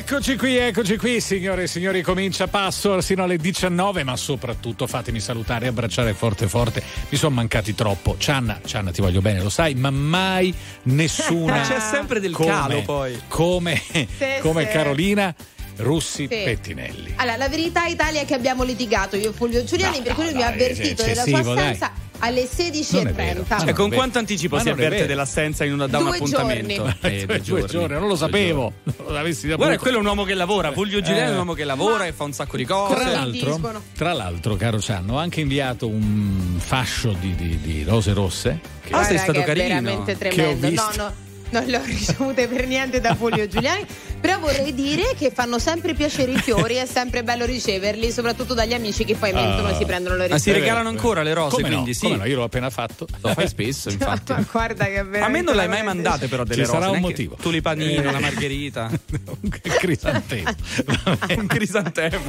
Eccoci qui, signore e signori, comincia Passo sino alle 19, ma soprattutto fatemi salutare e abbracciare forte forte, mi sono mancati troppo. Cianna, ti voglio bene, lo sai, ma mai nessuna c'è sempre del calo poi come Carolina Russi Sì. Pettinelli. Allora, la verità, Italia, è che abbiamo litigato io e Fulvio Giuliani, per cui lui mi ha avvertito della sua assenza alle 16:30. E con quanto anticipo si avverte dell'assenza da un 2 appuntamento? giorni. 2 giorni, non lo sapevo. Non l'avessi saputo. Guarda, quello è un uomo che lavora. Fulvio Giuliani è un uomo che lavora e fa un sacco di cose. Tra l'altro, caro Cianno, ho anche inviato un fascio di rose rosse. Che sei stato che carino. È veramente Che ho tremendo. visto. No, non le ho ricevute per niente da Fulvio Giuliani, però vorrei dire che fanno sempre piacere i fiori, è sempre bello riceverli, soprattutto dagli amici che poi mentono e si prendono le risate. Si regalano ancora le rose, Come quindi no? sì. Come no? Io l'ho appena fatto. Lo fai spesso, infatti. Ma guarda che A me non l'hai mai mandate però delle Ci rose. sarà un neanche motivo. Tulipanino, la margherita. Un crisantemo. Un crisantemo.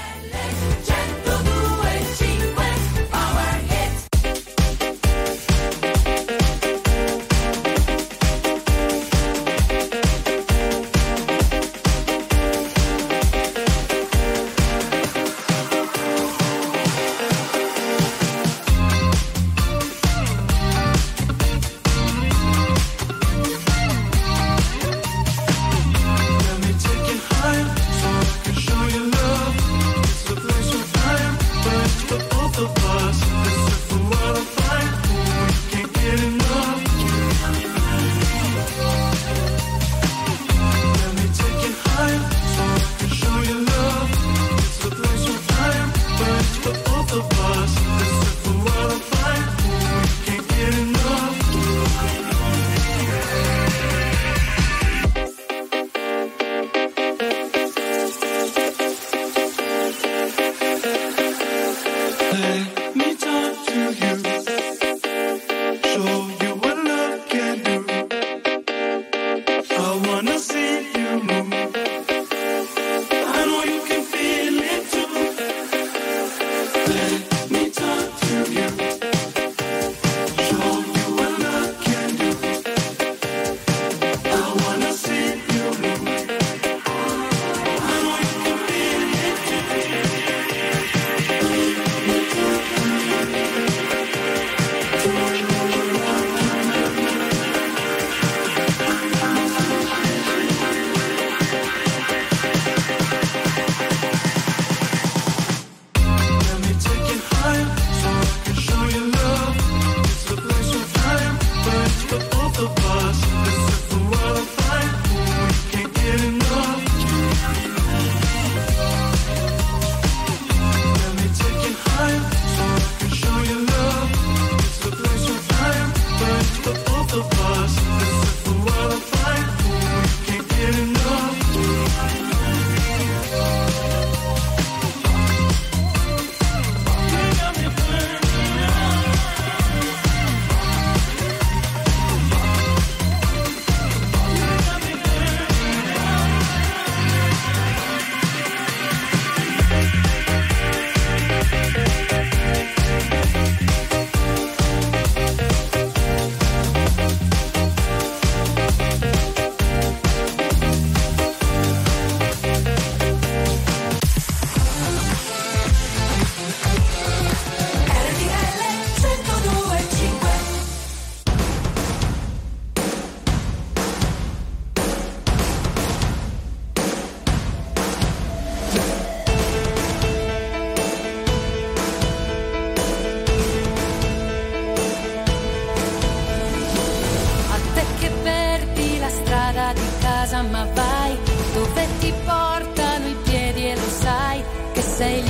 Ma vai dove ti portano i piedi e lo sai che sei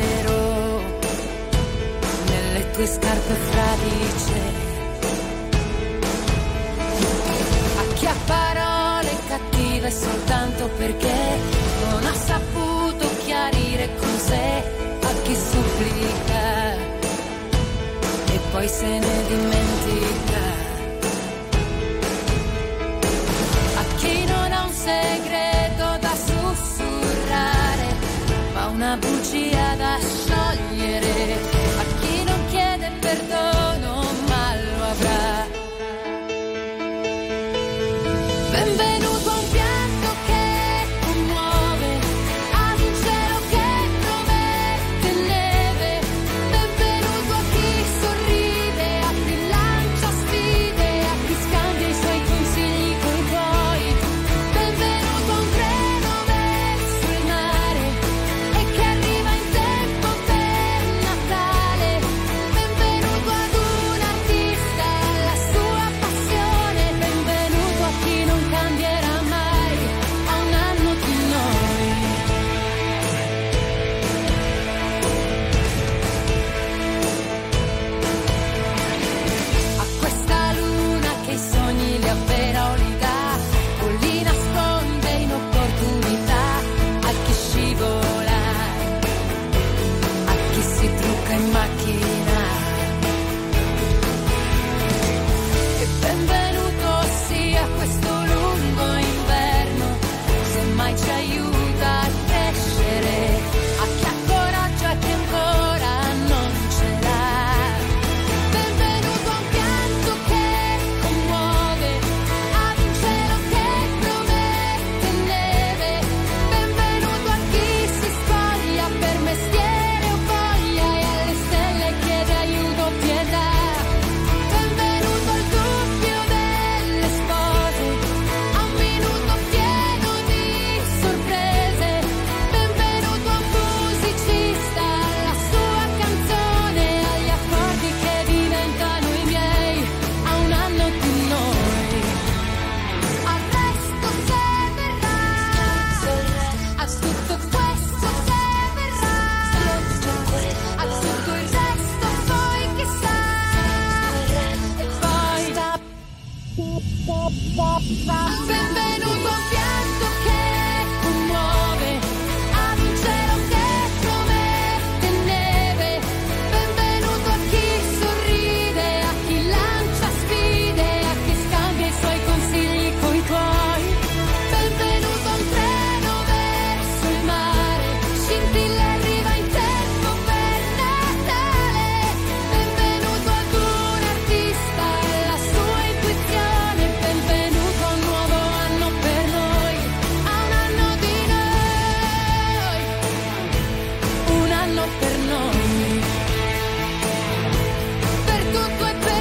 libero nelle tue scarpe fradice. A chi ha parole cattive soltanto perché non ha saputo chiarire con sé, a chi supplica e poi se ne dimentica. Segreto da sussurrare, ma una bugia da sciogliere. A chi non chiede perdono, ma lo avrà. Benvenuto a un pianto che commuove. Benvenuto al pianto che commuove, ad un cielo che promette neve. Benvenuto a chi sorride, a chi lancia sfide, a chi scambia i suoi consigli coi tuoi. Benvenuto a un treno verso il mare, scintille arriva in tempo per Natale. Benvenuto ad un artista e la sua intuizione. Benvenuto a un nuovo anno per noi, a un anno di noi, un anno per noi, per tutto e per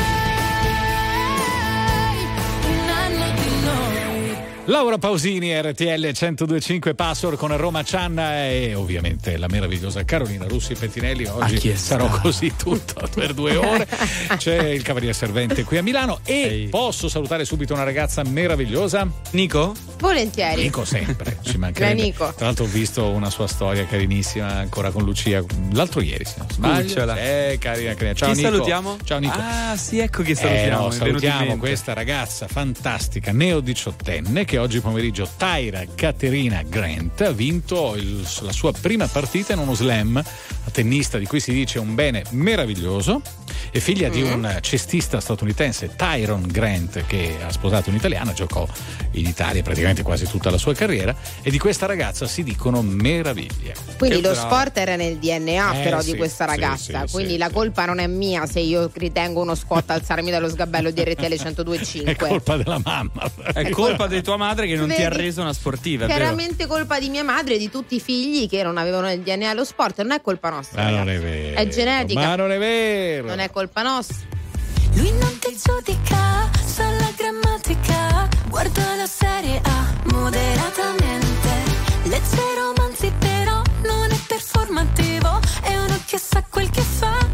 noi, un anno di noi. Laura Pausini, RTL 102.5 Password con Roma Cianna e ovviamente la meravigliosa Carolina Russi Pettinelli. Oggi sarò così tutto per 2 ore. C'è il Cavaliere Servente qui a Milano e posso salutare subito una ragazza meravigliosa. Nico? Volentieri. Nico sempre, ci mancherebbe. La Nico. Tra l'altro ho visto una sua storia carinissima ancora con Lucia l'altro ieri, se non sbaglio. Carina. Ciao Chi Nico. salutiamo? Ciao Nico. Ah, sì, ecco chi salutiamo. Salutiamo questa ragazza fantastica, neo 18enne, che oggi pomeriggio Tyra Caterina Grant ha vinto la sua prima partita in uno slam, a tennista di cui si dice un bene meraviglioso. È figlia di un cestista statunitense, Tyron Grant, che ha sposato un'italiana, giocò in Italia praticamente quasi tutta la sua carriera, e di questa ragazza si dicono meraviglie. Quindi Che lo brava. sport era nel DNA però Sì, di questa ragazza, sì, quindi sì, la sì. colpa non è mia se io ritengo uno squat alzarmi dallo sgabello di RTL 102.5. È colpa della mamma. È colpa di tua madre che non ti ha Vedi? reso una sportiva, è vero? Chiaramente colpa di mia madre e di tutti i figli che non avevano il DNA lo sport, non è colpa nostra. Ma non è ragazzi. vero. È genetica. Ma non è vero. Non è colpa nostra. Lui non ti giudica, sa la grammatica, guarda la serie A moderatamente. Legge romanzi però non è performativo, è uno che sa quel che fa.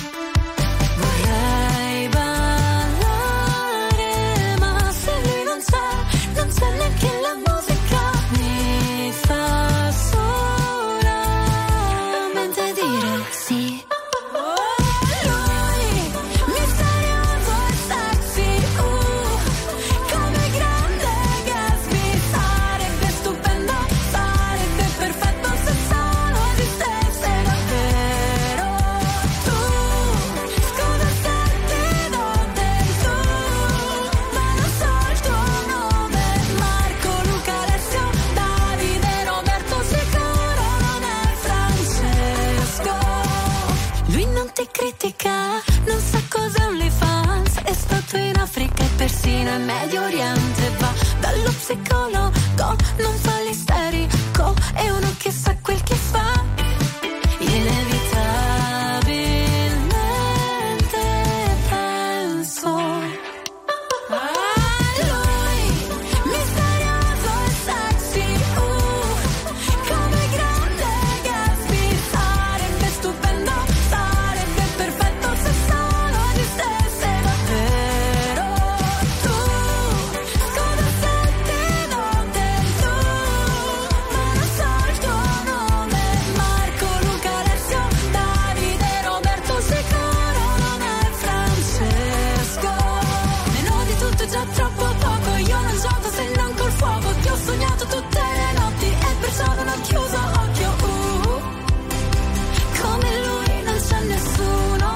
Vorrei ballare, ma se lui non c'è neanche la musica. Mi fa solamente dire sì. Lui, misterioso e sexy, come grande Gatsby. Sarebbe stupendo, sarebbe perfetto se solo esistesse davvero. Tu, scusa se ti do del tu, ma non so il tuo nome. Marco, Luca, Alessio, Davide, Roberto, sicuro non è Francesco. Lui non ti critica, non sa cos'è OnlyFans, è stato in Africa e persino in Medio Oriente. Va dallo psicologo, non fa l'isterico, è uno che sa quel che fa. Inevitabilmente penso a lui, misterioso e sexy, come grande Gatsby. Sarebbe stupendo, sarebbe perfetto se solo esistesse davvero. Tu, scusa se ti do del tu, ma non so il tuo nome. Marco, Luca, Alessio, Davide, Roberto, sicuro non è Francesco. Meno di tutto è già troppo poco, io non gioco se non col fuoco. Ti ho sognato tutte le notti e perciò non ho chiuso occhio. Come lui non c'è nessuno,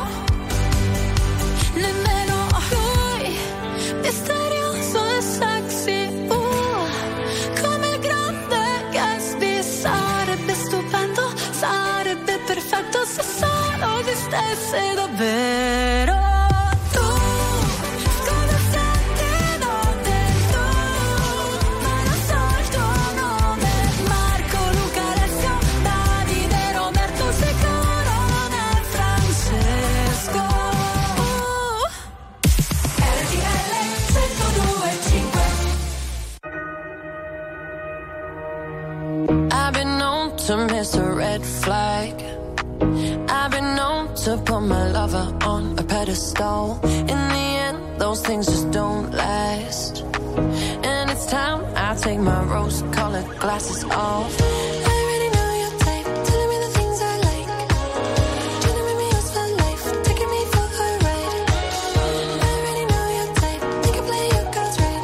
nemmeno lui, misterioso e sexy, come il grande Gatsby. Sarebbe stupendo, sarebbe perfetto se solo esistesse davvero. Tu, scusa se ti do del tu, ma non so il tuo nome. Marco, Luca, Alessio, Davide, Roberto, sicuro non è Francesco. RTL 102.5. I've been known to miss a red flag. I've been known to put my lover on a pedestal. In the end, those things just don't last. And it's time I take my rose-colored glasses off. I already know your type, telling me the things I like. Trying to make me yours for life, taking me for a ride. I already know your type, you can play your cards right.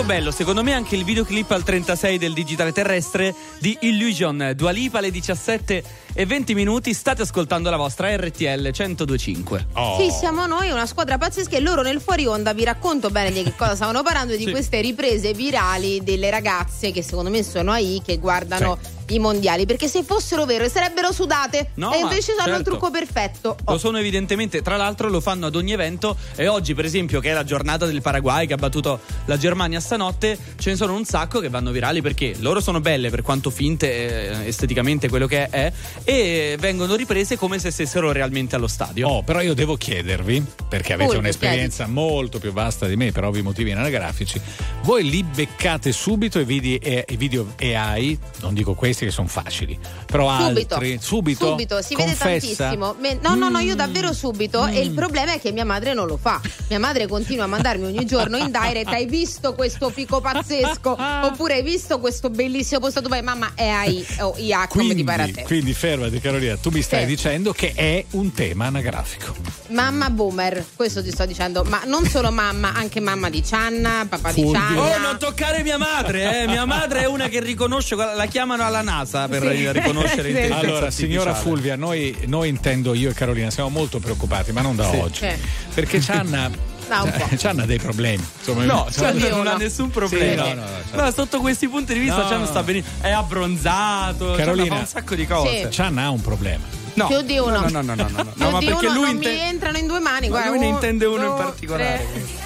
bello, secondo me, anche il videoclip al 36 del digitale terrestre di Illusion, Dua Lipa, alle 17:20. State ascoltando la vostra RTL 102.5. Sì, siamo noi, una squadra pazzesca, e loro nel fuori onda vi racconto bene di che cosa stavano parlando, di queste riprese virali delle ragazze che secondo me sono AI, che guardano i mondiali, perché se fossero vere sarebbero sudate, e invece hanno il trucco perfetto. Lo sono evidentemente, tra l'altro lo fanno ad ogni evento, e oggi per esempio, che è la giornata del Paraguay che ha battuto la Germania stanotte, ce ne sono un sacco che vanno virali perché loro sono belle, per quanto finte esteticamente quello che è, e vengono riprese come se stessero realmente allo stadio. Però io devo chiedervi, perché avete un'esperienza molto più vasta di me per ovvi motivi anagrafici, voi li beccate subito i video AI, non dico questi che sono facili, però altri subito si vede tantissimo. No, io davvero subito, e il problema è che mia madre non lo fa. Mia madre continua a mandarmi ogni giorno in direct: hai visto questo fico pazzesco? Oppure hai visto questo bellissimo posto Dubai? Mamma, è AI o IA, come ti pare a te. Quindi fermati Carolina, tu mi stai dicendo che è un tema anagrafico. Mamma boomer, questo ti sto dicendo, ma non solo mamma, anche mamma di Cianna, papà di Cianna. Oh, non toccare mia madre, mia madre è una che riconosce, la chiamano alla NASA per riconoscere l'intelligenza Allora, artificiale. signora Fulvia, noi intendo io e Carolina siamo molto preoccupati, ma non da oggi, perché Cianna dei problemi. Insomma, Cianna non ha nessun problema. Sì, no, sotto questi punti di vista Cianna sta benissimo, è abbronzato, Carolina fa un sacco di cose. Cianna ha un problema. Più di uno. No, ma perché uno, lui non mi entrano in due mani, guarda. Lui ne intende uno in particolare.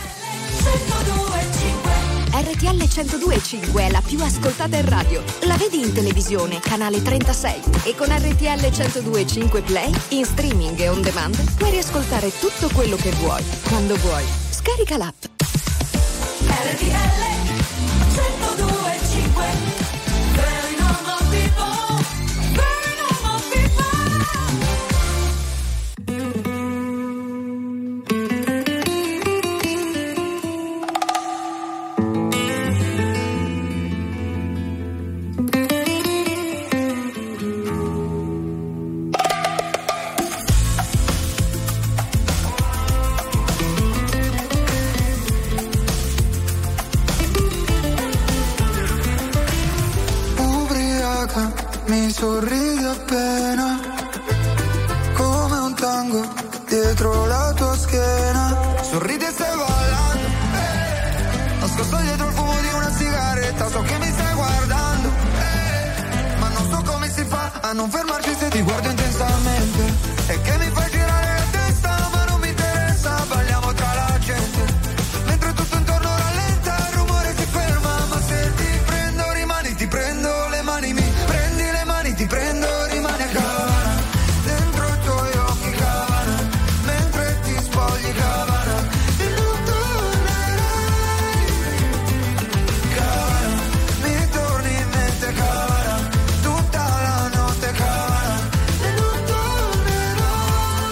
102.5 RTL 102.5 è la più ascoltata in radio. La vedi in televisione, canale 36, e con RTL 102.5 Play, in streaming e on demand, puoi riascoltare tutto quello che vuoi, quando vuoi. Scarica l'app. RTL 102.5. Very normal people, very normal people. Mi sorridi appena, come un tango dietro la tua schiena. Sorridi e stai ballando, nascosto dietro il fumo di una sigaretta. So che mi stai guardando, ma non so come si fa a non fermarci se ti guardo intensamente. E che mi fai girare la testa, ma non mi interessa. Balliamo tra la gente, mentre tutto intorno rallenta, il rumore si ferma. Ma se ti prendo rimani, ti prendo le mani, mi prendi le mani, ti prendo, rimani a Cabana, dentro i tuoi occhi Cabana, mentre ti spogli Cabana, e non tornerai Cabana, mi torni in mente Cabana, tutta la notte Cabana, e non tornerai.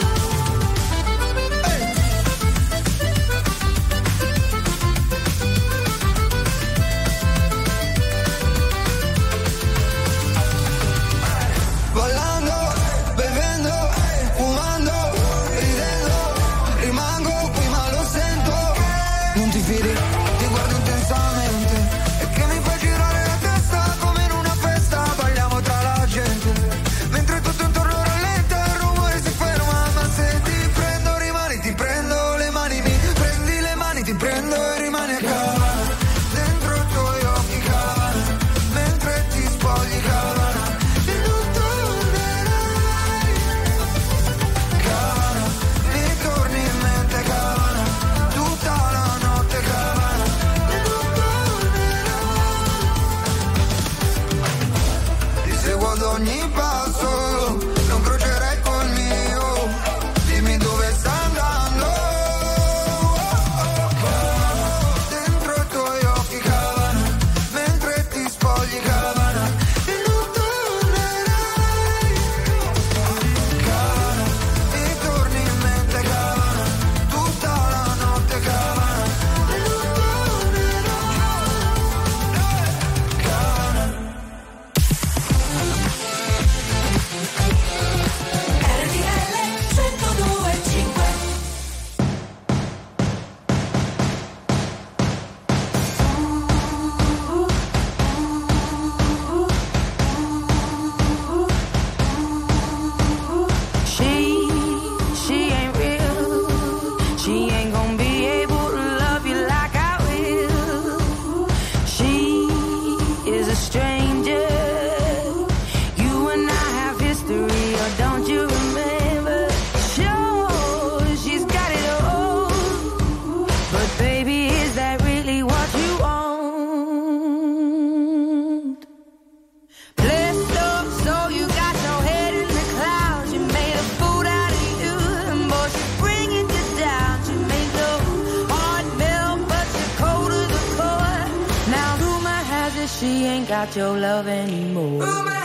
without your love anymore.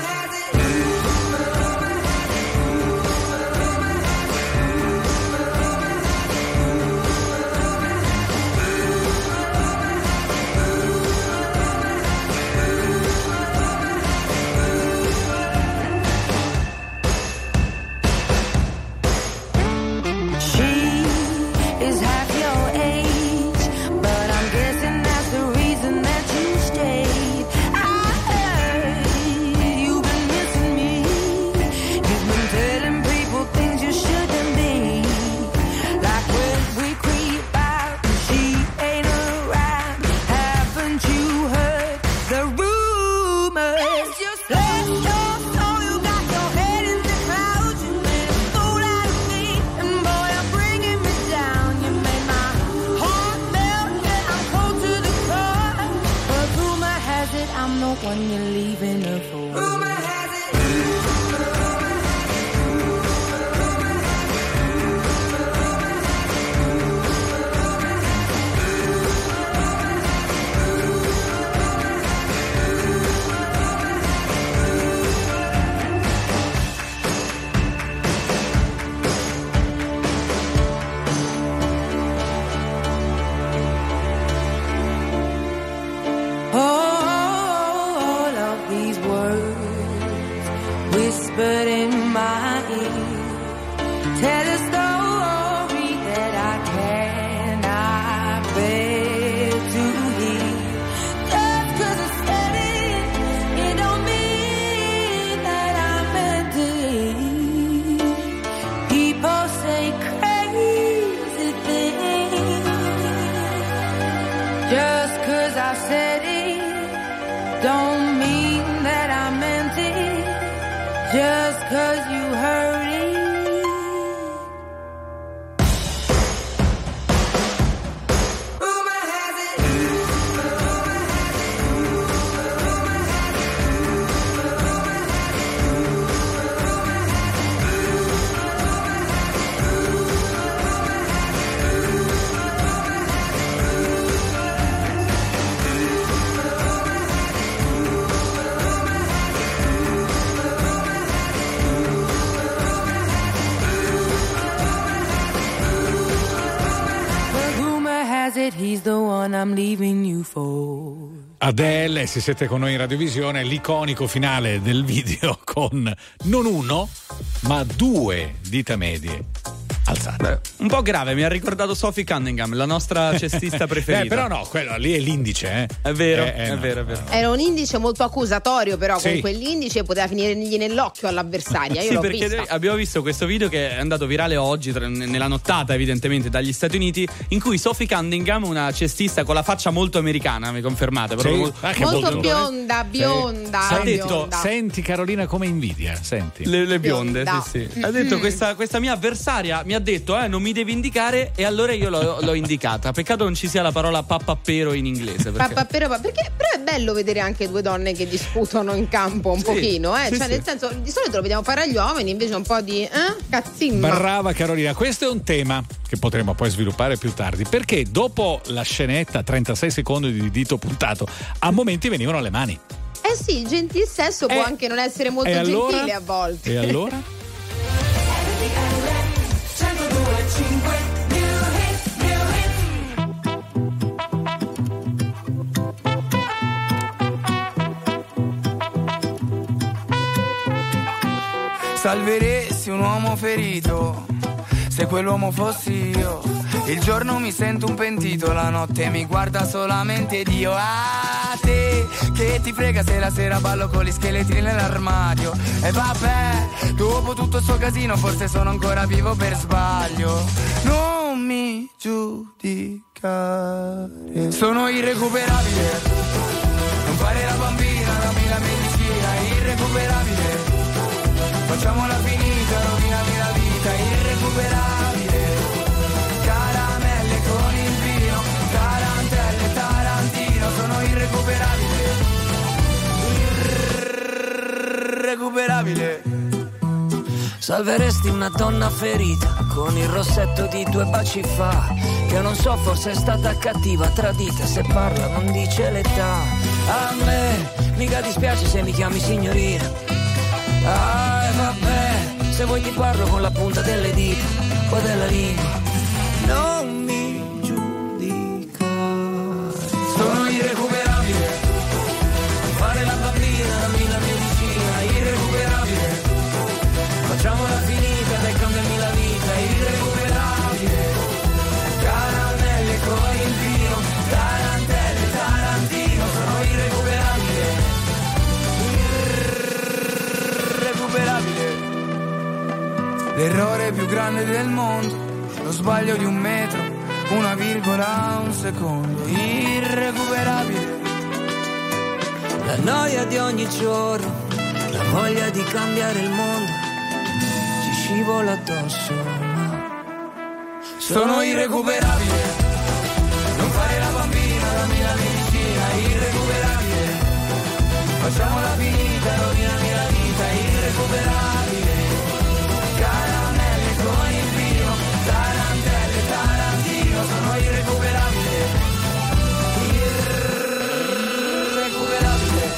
When you're leaving her for rumor has it. Whispered in my ear, tell a story that I cannot bear to hear. Just 'cause I said it don't mean that I meant it. People say crazy things. Just 'cause I said it don't mean that I meant it. Just 'cause you heard it. Rumor has it. He's the one I'm leaving you for. Adele, se siete con noi in radiovisione, l'iconico finale del video con non uno, ma 2 dita medie alzate. Beh, un po' grave, mi ha ricordato Sophie Cunningham, la nostra cestista preferita. Però no, quello lì è l'indice, È vero, è no, vero, è vero. Era un indice molto accusatorio, però Sì. con quell'indice poteva finirgli nell'occhio all'avversaria. Io Sì, l'ho perché vista. noi abbiamo visto questo video che è andato virale oggi, nella nottata evidentemente dagli Stati Uniti, in cui Sophie Cunningham, una cestista con la faccia molto americana, mi confermate? Proprio Anche Molto bionda, bionda. Ha detto, bionda. Senti Carolina come invidia, senti. le bionde, Bionda. sì, sì. Ha detto questa mia avversaria mi ha detto non mi devi indicare, e allora io l'ho indicata. Peccato non ci sia la parola pappappero in inglese, perché... Perché però è bello vedere anche 2 donne che discutono in campo un Sì, pochino, sì, cioè sì. nel senso, di solito lo vediamo fare agli uomini, invece un po' di cazzimma. Brava Carolina, questo è un tema che potremo poi sviluppare più tardi, perché dopo la scenetta 36 secondi di dito puntato, a momenti venivano le mani. Eh sì, il gentil sesso può anche non essere molto e allora? gentile a volte. E allora? Salveresti un uomo ferito, se quell'uomo fossi io. Il giorno mi sento un pentito, la notte mi guarda solamente Dio. A te, che ti frega se la sera ballo con gli scheletri nell'armadio. E vabbè, dopo tutto sto casino forse sono ancora vivo per sbaglio. Non mi giudicare, sono irrecuperabile. Non fare la bambina, dammi la medicina, irrecuperabile. Facciamola finita, rovinami la vita, irrecuperabile. Caramelle con il vino, tarantelle, Tarantino, sono irrecuperabile. Irrecuperabile. Salveresti una donna ferita con il rossetto di 2 baci fa, che non so, forse è stata cattiva, tradita, se parla non dice l'età. A me mica dispiace se mi chiami signorina. Ah, vabbè, se vuoi ti parlo con la punta delle dita o della lingua. Non mi giudicare, sono irrecuperabile. Fare la bambina, dammi la medicina, irrecuperabile. Facciamola finita, dai, cambiami la vita, irrecuperabile. Caramelle con il vino, tarantelle, tarantino, sono irrecuperabile. Irrecuperabile. L'errore più grande del mondo, lo sbaglio di 1 metro, 1 virgola, 1 secondo, irrecuperabile. La noia di ogni giorno, la voglia di cambiare il mondo, ci scivola addosso, ma sono irrecuperabile. Non fare la bambina, dammi la medicina, irrecuperabile. Facciamola finita, rovinami la vita, irrecuperabile. Caramelle con il vino, tarantelle, tarantino, sono irrecuperabile. Irrecuperabile.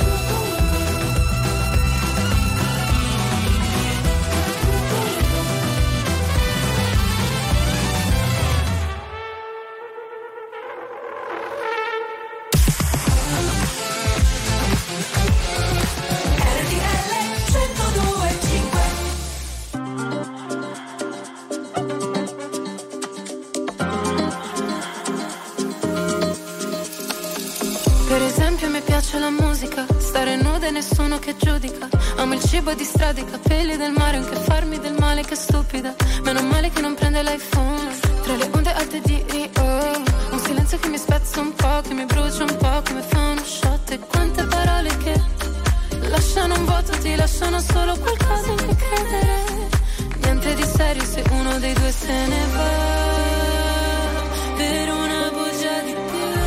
Per esempio mi piace la musica, stare nuda e nessuno che giudica. Amo il cibo di strada, i capelli del mare, anche farmi del male, che stupida. Meno male che non prende l'iPhone, tra le onde alte di Rio. Un silenzio che mi spezza un po', che mi brucia un po', che mi fa uno shot. E quante parole che lasciano un vuoto, ti lasciano solo qualcosa in cui credere. Niente di serio se uno dei due se ne va. Per una bugia di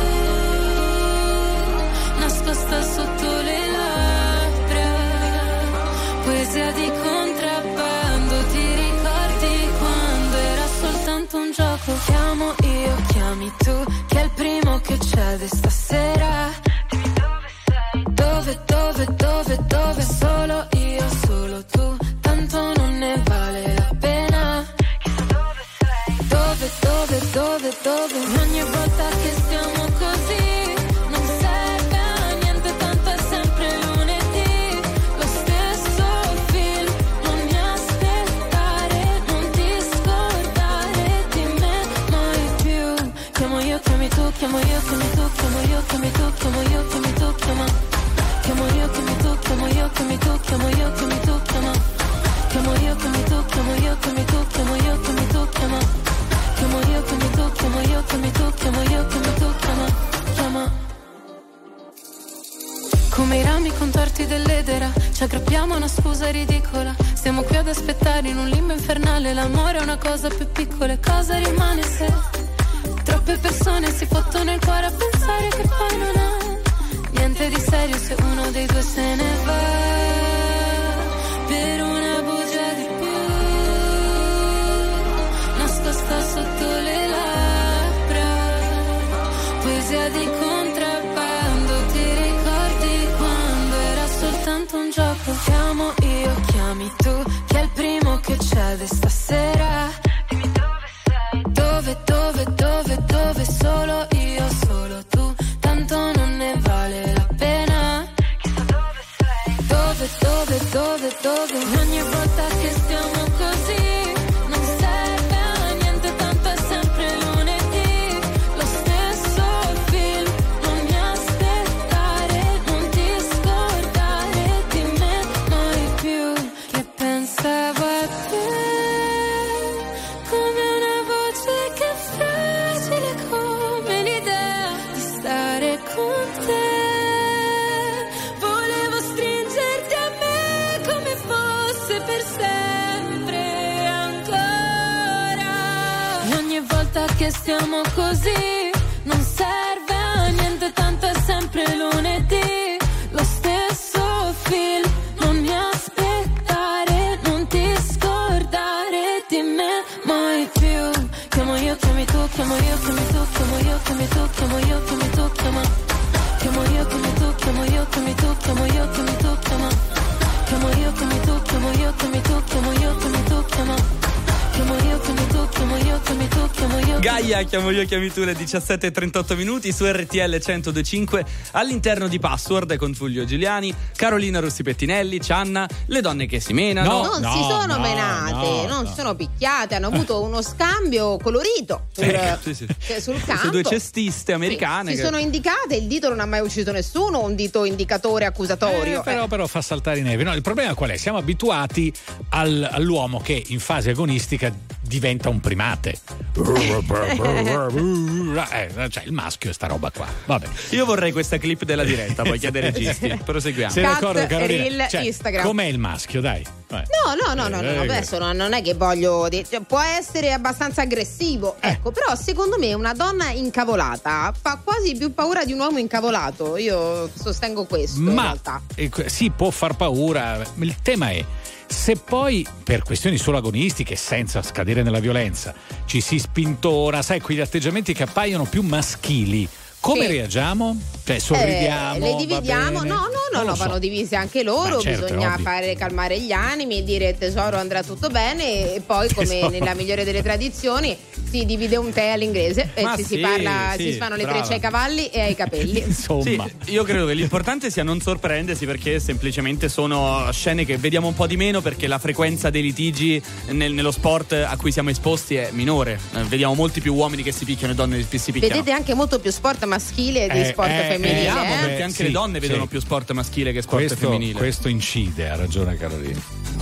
nascosta sotto le labbra, poesia di contrabbando. Ti ricordi quando era soltanto un gioco? Chiamo io, chiami tu, che è il primo che cede stasera. Dimmi dove sei, dove, solo io, solo tu, tanto non ne vale la pena. Chissà dove sei, dove, ogni volta che stiamo così. Chiamo io, chiami tu, chiamo io, chiami tu, chiamo io, chiami tu, chiama. Chiamo io, chiami tu, chiamo io, chiami tu, chiamo io, chiami tu, chiama. Chiamo io, chiami tu, chiamo io, chiami tu, chiamo io, chiami tu, chiama. Chiamo io, chiami tu, chiamo io, chiami tu, chiamo io, chiami tu, chiama. Chiama. Come i rami contorti dell'edera, ci aggrappiamo a una scusa ridicola. Stiamo qui ad aspettare in un limbo infernale. L'amore è una cosa più piccola. Cosa rimane se troppe persone si fottono il cuore a pensare che poi non ha niente di serio se uno dei due se ne va. Per una bugia di più nascosta sotto le labbra, poesia di contrabbando. Ti ricordi quando era soltanto un gioco? Chiamo io, chiami tu, che è il primo che cede stasera. Dimmi dove sei, dove, solo io, solo tu, tanto non ne vale la pena. Chissà dove sei, dove, ogni volta che stiamo così non serve a niente, tanto è sempre lunedì, lo stesso film, non mi aspettare, non ti scordare di me mai più, che pensavo a te come una voce che è fragile come l'idea di stare con te. Volevo stringerti a me come fosse per sempre ancora. E ogni volta che stiamo così non serve a niente, tanto è sempre lunedì, lo stesso film, non mi aspettare, non ti scordare di me mai più. Chiamo io, chiami tu, chiamo io, chiami tu, chiamo io, chiami tu, chiamo io, chiami tu, chiama. Chiamo io, chiami tu, chiamo chiamo io, chiami tu, chiamo io, chiami tu, chiamo io, chiami tu, chiamo io, chiami tu, chiamo io, chiami tu, chiamo io, chiami tu, chiamo io, chiami tu, chiamo io. Gaia, chiamo io, chiami tu, le 17:38 minuti su RTL 102.5 all'interno di Password con Fulvio Giuliani, Carolina Rossi Pettinelli, Cianna, le donne che si menano. Non si sono menate, non si sono picchiate, hanno avuto uno scambio colorito sul campo. Queste due cestiste americane. Si sono indicate, il dito non ha mai ucciso nessuno, un dito indicatore accusatorio. Però fa saltare i nervi. No, il problema qual è? Siamo abituati all'uomo che in fase agonistica diventa un primate. Cioè il maschio è sta roba qua. Vabbè. Io vorrei questa clip della diretta, poi chiede ai registi. Proseguiamo. Sei d'accordo, Carolina? Reel, cioè, Instagram. Com'è il maschio, dai? No, adesso non è che voglio può essere abbastanza aggressivo, ecco, però secondo me una donna incavolata fa quasi più paura di un uomo incavolato. Io sostengo questo in realtà. Sì, può far paura. Il tema è se poi per questioni solo agonistiche, senza scadere nella violenza, ci si spintora, sai, quegli atteggiamenti che appaiono più maschili. Come reagiamo? Cioè sorridiamo? Le dividiamo? No, vanno divise anche loro. Certo, bisogna fare calmare gli animi e dire tesoro andrà tutto bene, e poi come nella migliore delle tradizioni si divide un tè all'inglese e si fanno le trecce ai cavalli e ai capelli. Insomma, io credo che l'importante sia non sorprendersi, perché semplicemente sono scene che vediamo un po' di meno, perché la frequenza dei litigi nello sport a cui siamo esposti è minore. Vediamo molti più uomini che si picchiano e donne che si picchiano. Vedete anche molto più sport maschile di sport femminile. Perché anche le donne vedono più sport maschile che sport femminile. Questo incide, ha ragione Carolina.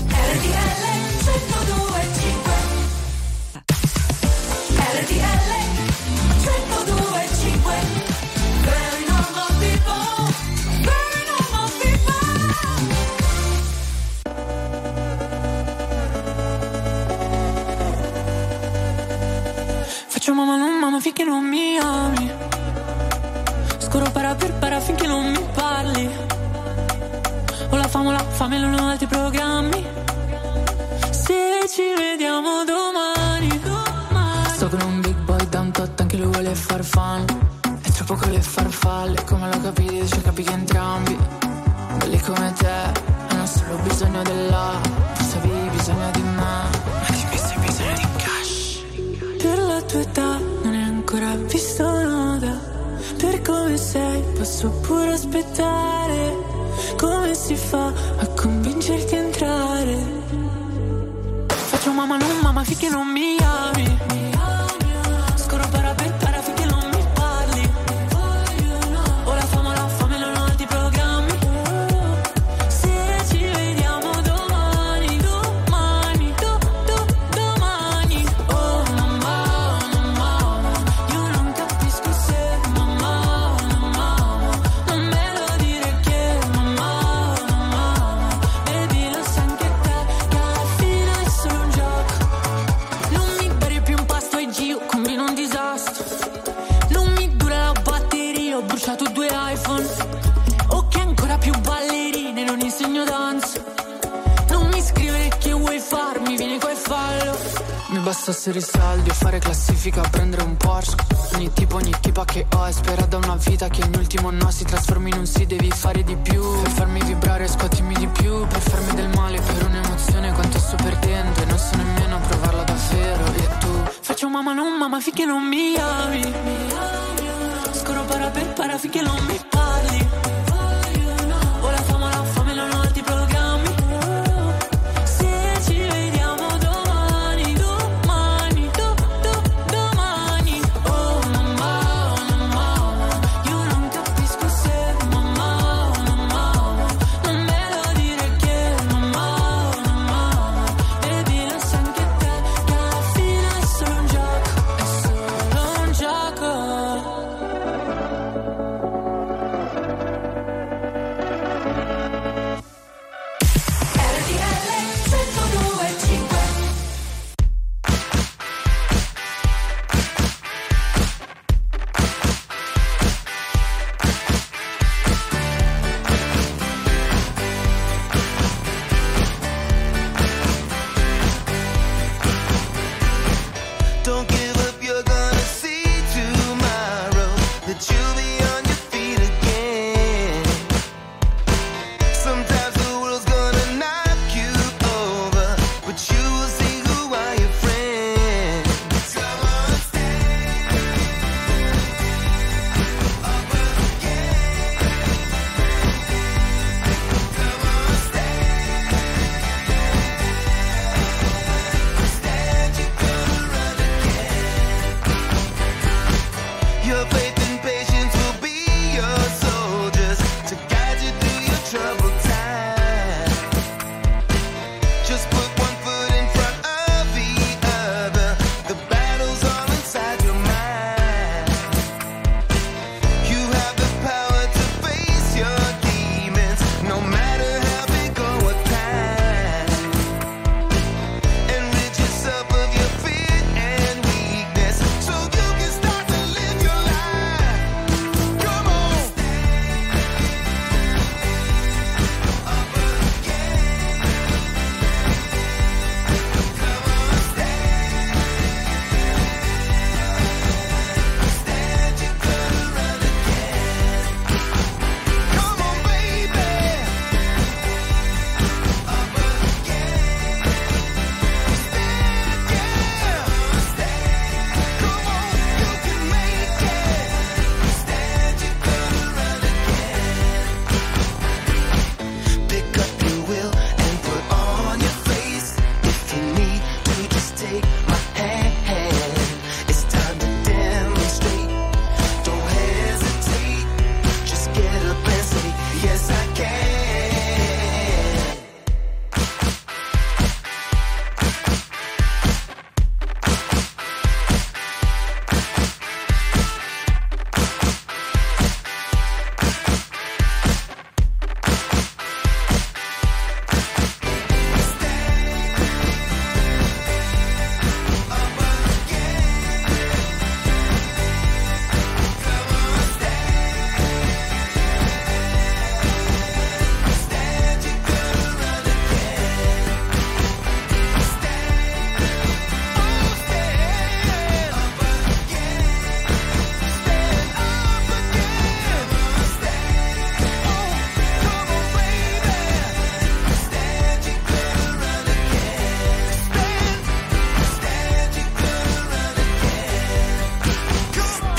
Faccio mamma non mamma finché non mi ami. Scuro para finché non mi parli. Ho la fame non ho altri programmi. Se ci vediamo domani. Sto con un big boy da un tot, anche lui vuole far fan. È troppo con le farfalle, come lo capite, cioè capi che entrambi belli come te hanno solo bisogno della. Forse avevi bisogno di me, ma di me sei bisogno di cash. Per la tua età non è ancora visto nada. Per come sei posso pure aspettare. Come si fa a convincerti a entrare? Faccio mamma non mamma finché non mi ami. Scoro para finché non mi parli. Ho la fame non ho altri programmi. Se ci vediamo domani. Oh mamma, io non capisco se mamma, non me lo dire che mamma, vedi lo sai anche te che alla fine è solo un gioco. Non mi bere più un pasto ai Gio, combino un disastro. Non mi dura la batteria, ho bruciato 2 iPhone. Ok, ancora più ballerine, non insegno danza. Non mi scrivere che vuoi farmi, vieni qua e fallo. Mi basta essere i saldi, fare classifica, prendere un Porsche. Ogni tipo, ogni tipa che ho è spera da una vita che ogni ultimo no si trasformi in un sì, devi fare di più. Per farmi vibrare scuotimi di più, per farmi del male per un'emozione quanto sto perdendo e non so nemmeno provarla davvero. E tu faccio mamma non mamma finché non mi ami. Scoro para finché non mi parli. Ho la fame non ho altri programmi. Se ci vediamo domani. Oh mamma, io non capisco se mamma, non me lo dire che mamma, vedi lo sai anche te che alla fine è solo un gioco, è solo un gioco.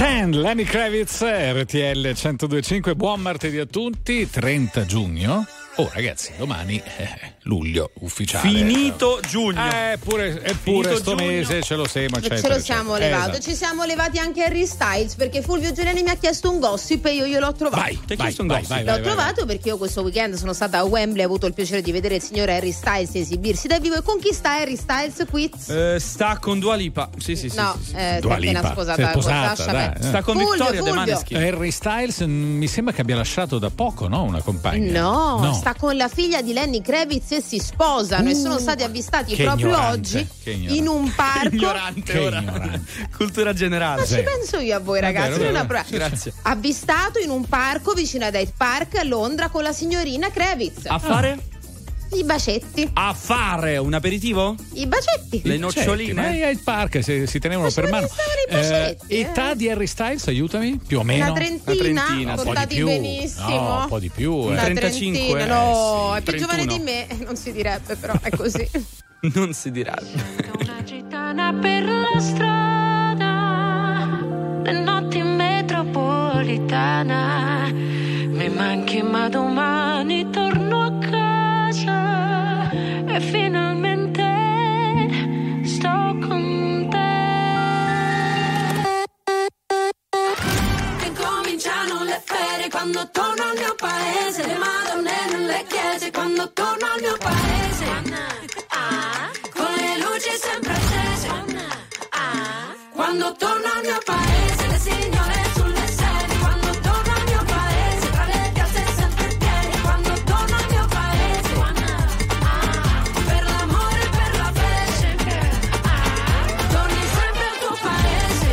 Ten, Lenny Kravitz, RTL 102.5, buon martedì a tutti, 30 giugno. Oh ragazzi, domani luglio ufficiale. Finito giugno. Eppure sto giugno. mese ce lo siamo. Ce lo siamo levato. Esatto. Ci siamo levati anche Harry Styles perché Fulvio Giuliani mi ha chiesto un gossip e io gliel'ho trovato. L'ho trovato perché io questo weekend sono stata a Wembley, ho avuto il piacere di vedere il signore Harry Styles esibirsi dal vivo. E con chi sta Harry Styles qui? Sta con Dua Lipa. Sì. No, Dua appena Lipa. sposata. Dai. Sta con Victoria De Maneskin. Harry Styles mi sembra che abbia lasciato da poco, no? Una compagna. No, sta con la figlia di Lenny Kravitz e si sposano e sono stati avvistati proprio ignorante, oggi in un parco. Ignorante. Cultura generale. Ma ci penso io a voi ragazzi. Grazie. Avvistato in un parco vicino ad Hyde Park a Londra con la signorina Kravitz. A fare? I bacetti. A fare un aperitivo? I bacetti. Le noccioline? Ma ai park si tenevano per mano. I bacetti, età di Harry Styles, aiutami, più o meno. Una trentina, portati benissimo. No, un po' di più. Una 35, trentina, no, è più 31. giovane di me, non si direbbe, però è così. Non si direbbe. Una gitana per la strada, le notti metropolitana. Mi manchi ma domani torno a casa e finalmente sto con te. E cominciano le ferie quando torno al mio paese, le madonne nelle chiese quando torno al mio paese. Con le luci sempre accese. Quando torno al mio paese, le signore sulle sedie. Quando torno al mio paese, tra le piazze sempre piene. Quando torno al mio paese, per l'amore e per la fece. Torni sempre al tuo paese.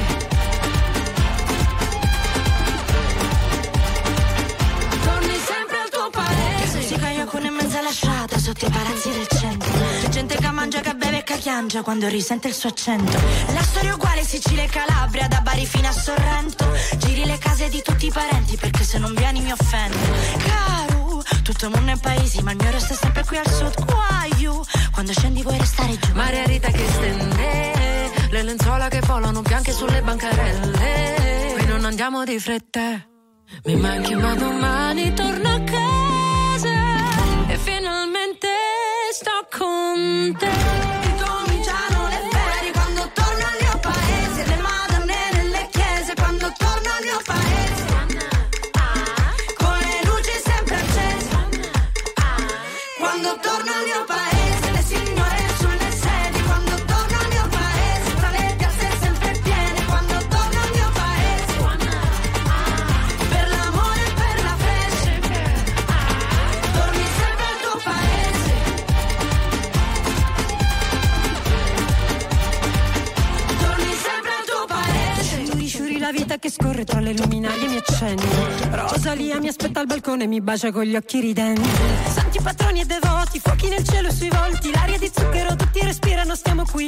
Torni sempre al tuo paese. Si caia con in mezzo alla strada, sotto i palazzi del centro. C'è gente che mangia, che beve e che chiangia quando risente il suo accento. La storia è uguale, Sicilia e Calabria, da Bari fino a Sorrento. Giri le case di tutti i parenti, perché se non vieni mi offendo. Caro, tutto il mondo è paesi, ma il mio resto è sempre qui al sud. Guaiu, quando scendi vuoi restare giù. Marea Rita che stende, le lenzuola che volano bianche sulle bancarelle. Qui non andiamo di fretta, mi manchi ma domani torno a casa e finalmente sto con te. Cominciano le ferie quando torno al mio paese, le madonne nelle chiese quando torno al mio paese. Con le luci sempre accese. Quando torno al mio paese, le signore sulle sedie. Quando torno al mio paese, tra le piazze sempre piene. Quando torno al mio paese, per l'amore e per la fece. Torni sempre al tuo paese. Torni sempre al tuo paese. Sciuri la vita che scorre tra le luminarie mi accende. Rosalia mi aspetta al balcone e mi bacia con gli occhi ridenti. Santi patroni e devoti, fuochi nel cielo sui volti. L'aria di zucchero tutti respirano, stiamo qui.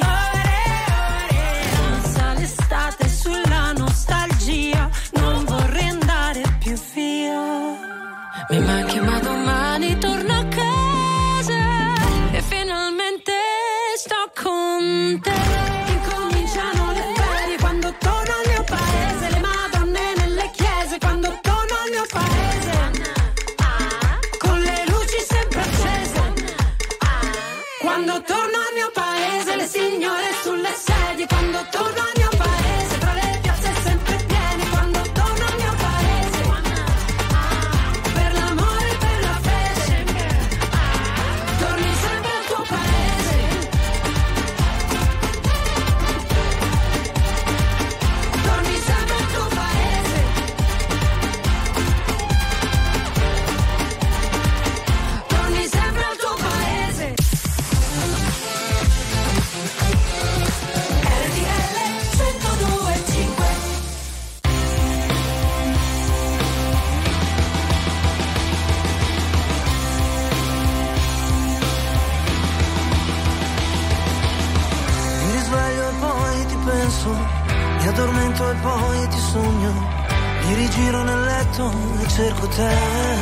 Danza l'estate sulla nostalgia, non vorrei andare più via. Mi manchi ma domani torno a casa e finalmente sto con te. Cominciano le ferie quando torno al mio paese, le madonne nelle chiese quando torno al mio paese. Con le luci sempre accese. Quando torno al mio paese, le signore sulle sedie. Quando torno al mio paese, tra le piazze sempre piene. Quando torno al mio paese, per l'amore e per la fece. Torni sempre al tuo paese. Torni sempre al tuo paese. Torni sempre al tuo paese. RTL 102.5. Mi risveglio e poi ti penso, mi addormento e poi ti sogno, mi rigiro nel letto e cerco te.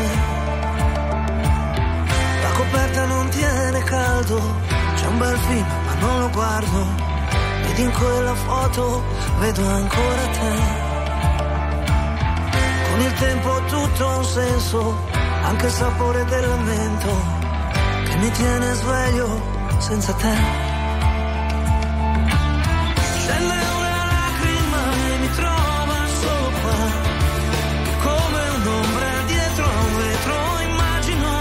La coperta non tiene caldo, c'è un bel film ma non lo guardo, ed in quella foto vedo ancora te. Con il tempo tutto ha un senso, anche il sapore del lamento che mi tiene sveglio senza te. Scende una lacrima e mi trova solo qua, che come un'ombra dietro a un vetro immagino.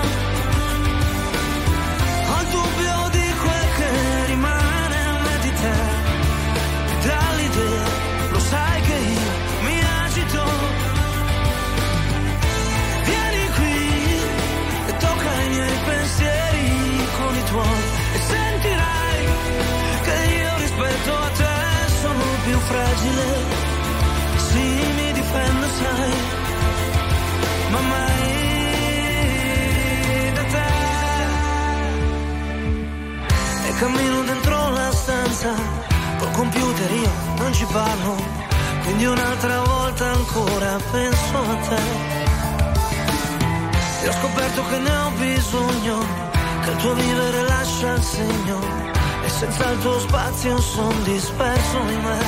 Ho il dubbio di quel che rimane a me di te, e dall'idea lo sai che io mi agito. Vieni qui e tocca i miei pensieri con i tuoi e sentirai che io rispetto a te sono più fragile. Sì, mi difendo, sai, ma mai da te. E cammino dentro la stanza, col computer io non ci parlo, quindi un'altra volta ancora penso a te. E ho scoperto che ne ho bisogno, che il tuo vivere lascia il segno, e senza il tuo spazio son disperso in me.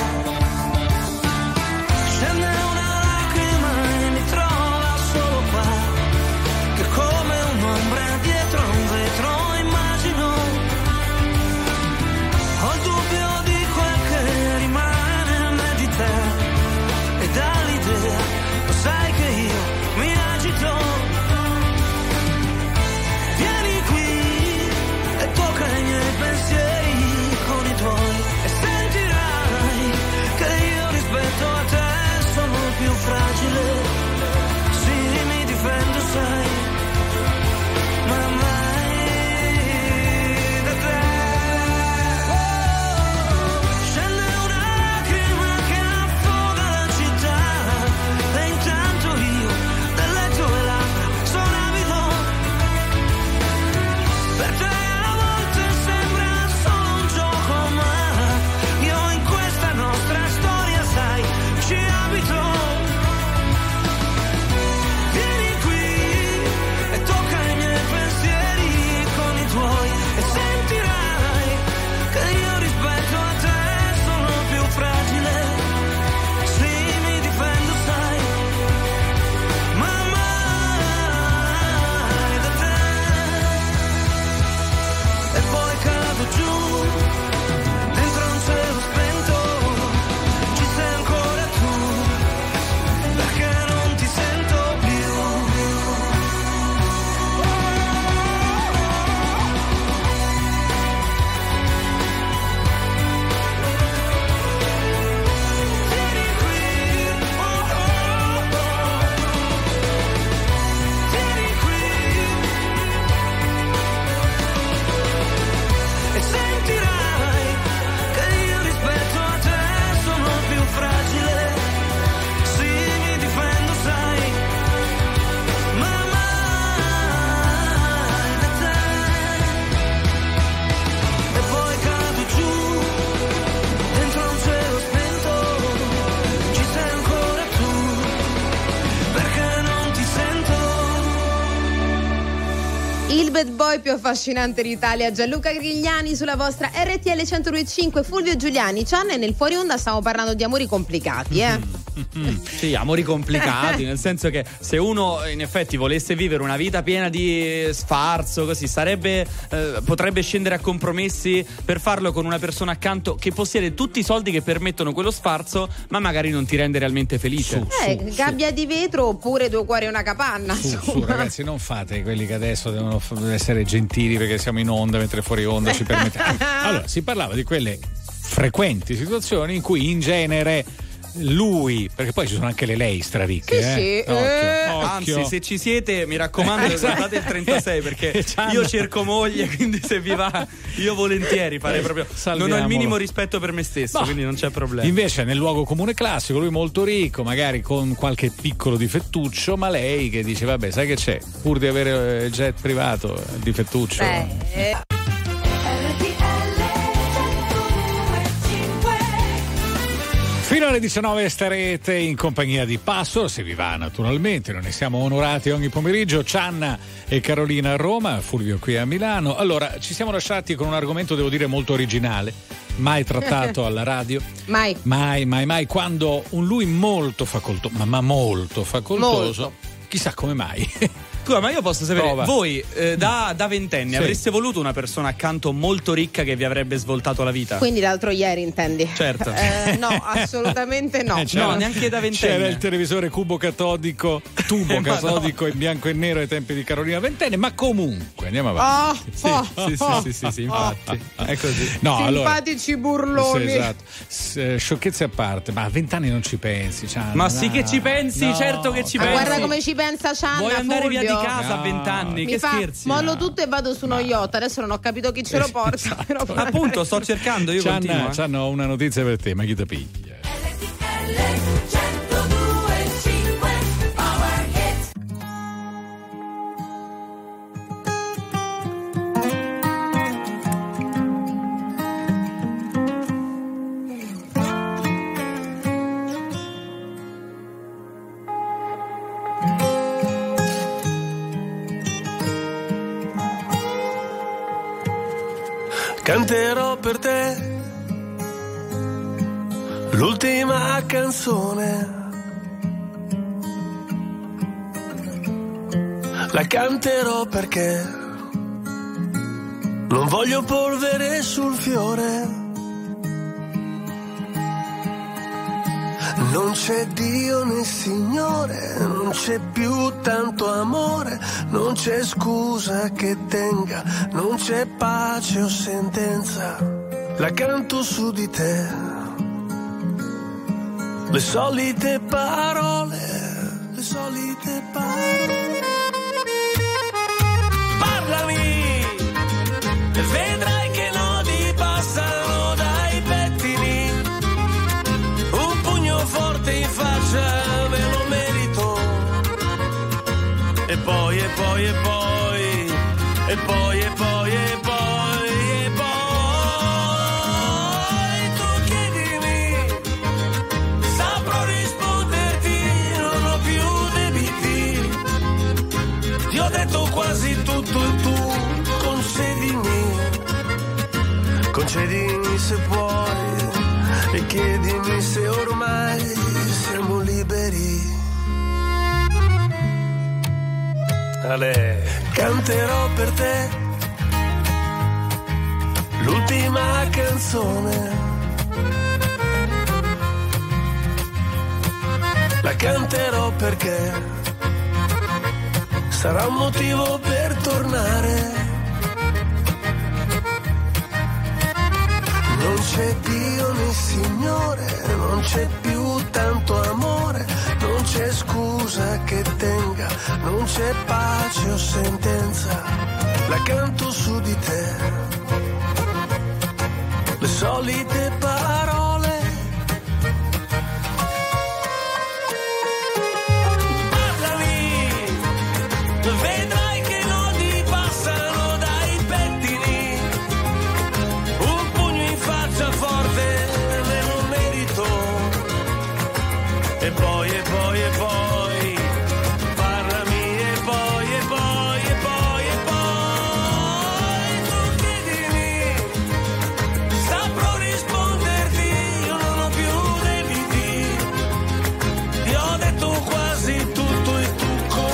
Scende una lacrima e mi trova solo qua, che come un'ombra dietro a un vetro immagino. Ho il dubbio di quel che rimane a me di te, e dall'idea lo sai che io mi agito. Vieni qui e tocca i miei pensieri con i tuoi e sentirai che io rispetto a te sono più fragile. Sì, mi difendo, sai, ma mai da te. Scende una lacrima che affoga la città, e intanto io delle tue labbra sono avido. Per te a volte sembra solo un gioco, ma io in questa nostra storia, sai, ci abito. Vieni qui e tocca i miei pensieri con i tuoi e sentirai che io rispetto a te sono più fragile. Sì, mi difendo, sai, ma mai da te. E poi cado giù dentro un cielo spento, ci sei ancora tu, perché non ti sento più. Vieni qui, vieni qui e sentirai che io rispetto a te sono più fragile. Sì, mi difendo, sai, ma mai da te. E poi cado giù dentro un cielo spento, ci sei ancora tu, perché non ti sento. Il bad boy più affascinante d'Italia, Gianluca Grigliani sulla vostra RTL 102.5. Fulvio Giuliani, Cian, e nel fuori onda stiamo parlando di amori complicati, Sì, amori complicati, nel senso che se uno in effetti volesse vivere una vita piena di sfarzo, così potrebbe scendere a compromessi per farlo con una persona accanto che possiede tutti i soldi che permettono quello sfarzo, ma magari non ti rende realmente felice. Gabbia di vetro oppure due cuori e una capanna. Su, ragazzi, non fate quelli che adesso devono essere gentili perché siamo in onda, mentre fuori onda ci permette. Allora, si parlava di quelle frequenti situazioni in cui in genere lui, perché poi ci sono anche le lei straricche, Occhio. Anzi, se ci siete, mi raccomando, guardate il 36, perché io cerco moglie, quindi se vi va io volentieri farei proprio. Non ho il minimo rispetto per me stesso, quindi non c'è problema. Invece nel luogo comune classico, lui molto ricco, magari con qualche piccolo difettuccio, ma lei che dice vabbè, sai che c'è, pur di avere il jet privato, il difettuccio. Fino alle 19 starete in compagnia di Password, se vi va naturalmente, noi ne siamo onorati ogni pomeriggio, Cianna e Carolina a Roma, Fulvio qui a Milano. Allora, ci siamo lasciati con un argomento, devo dire, molto originale, mai trattato alla radio. Mai, quando un lui molto facoltoso, ma molto facoltoso, chissà come mai. Scusa, ma io posso sapere, Prova. voi da ventenni avreste voluto una persona accanto molto ricca che vi avrebbe svoltato la vita? Quindi l'altro ieri, intendi? Certo. No, assolutamente no. No, neanche da ventenne. C'era il televisore tubo catodico in bianco e nero ai tempi di Carolina Ventenne, ma comunque andiamo avanti. Sì, infatti. È così. No, Simpatici burloni. Sì, esatto. Sciocchezze a parte, ma a 20 anni non ci pensi, Cianna. Ma sì che ci pensi, No. certo che ci Ma pensi. guarda come ci pensa Cianna. Vuoi andare via di Fulvio? casa a 20 anni? Mi Che fa, scherzi? mollo tutto e vado su uno yacht. Adesso non ho capito chi ce lo porta. Però Appunto, sto cercando, io continuo. Cianna, ho una notizia per te, ma chi ti piglia? Canterò per te l'ultima canzone. La canterò perché non voglio polvere sul fiore. Non c'è Dio né Signore, non c'è più tanto amore, non c'è scusa che tenga, non c'è pace o sentenza. La canto su di te, le solite parole, le solite parole. Parlami, e vedrai che nodi passano dai pettini. Un pugno forte in faccia me lo merito. E poi, e poi, e poi, e poi, e poi, e poi, e poi tu chiedimi, saprò risponderti, non ho più debiti. Ti ho detto quasi tutto e tu concedimi se puoi e chiedimi se ormai siamo liberi. Ale, canterò per te l'ultima canzone. La canterò perché sarà un motivo per tornare. Non c'è Dio né Signore, non c'è più tanto amore, non c'è scusa che tenga, non c'è pace o sentenza. La canto su di te, le solite parole. Parlami, vedrai che nodi passano dai pettini. Un pugno in faccia forte, me lo merito. E poi, e poi, e poi, parlami, e poi, e poi, e poi, e poi, tu chiedimi, saprò risponderti, io non ho più debiti. Ti ho detto quasi tutto e tu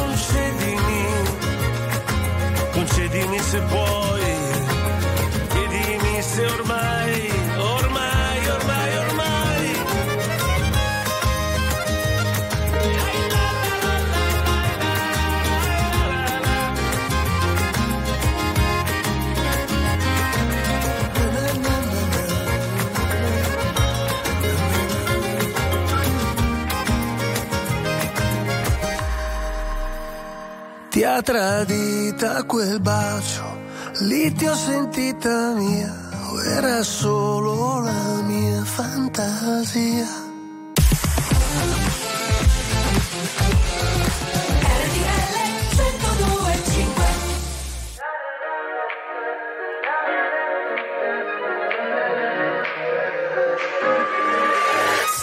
concedimi se puoi, chiedimi se ormai, ormai, ormai, ormai. Ti ha tradita quel bacio, lì ti ho sentita mia, o era solo la mia fantasia?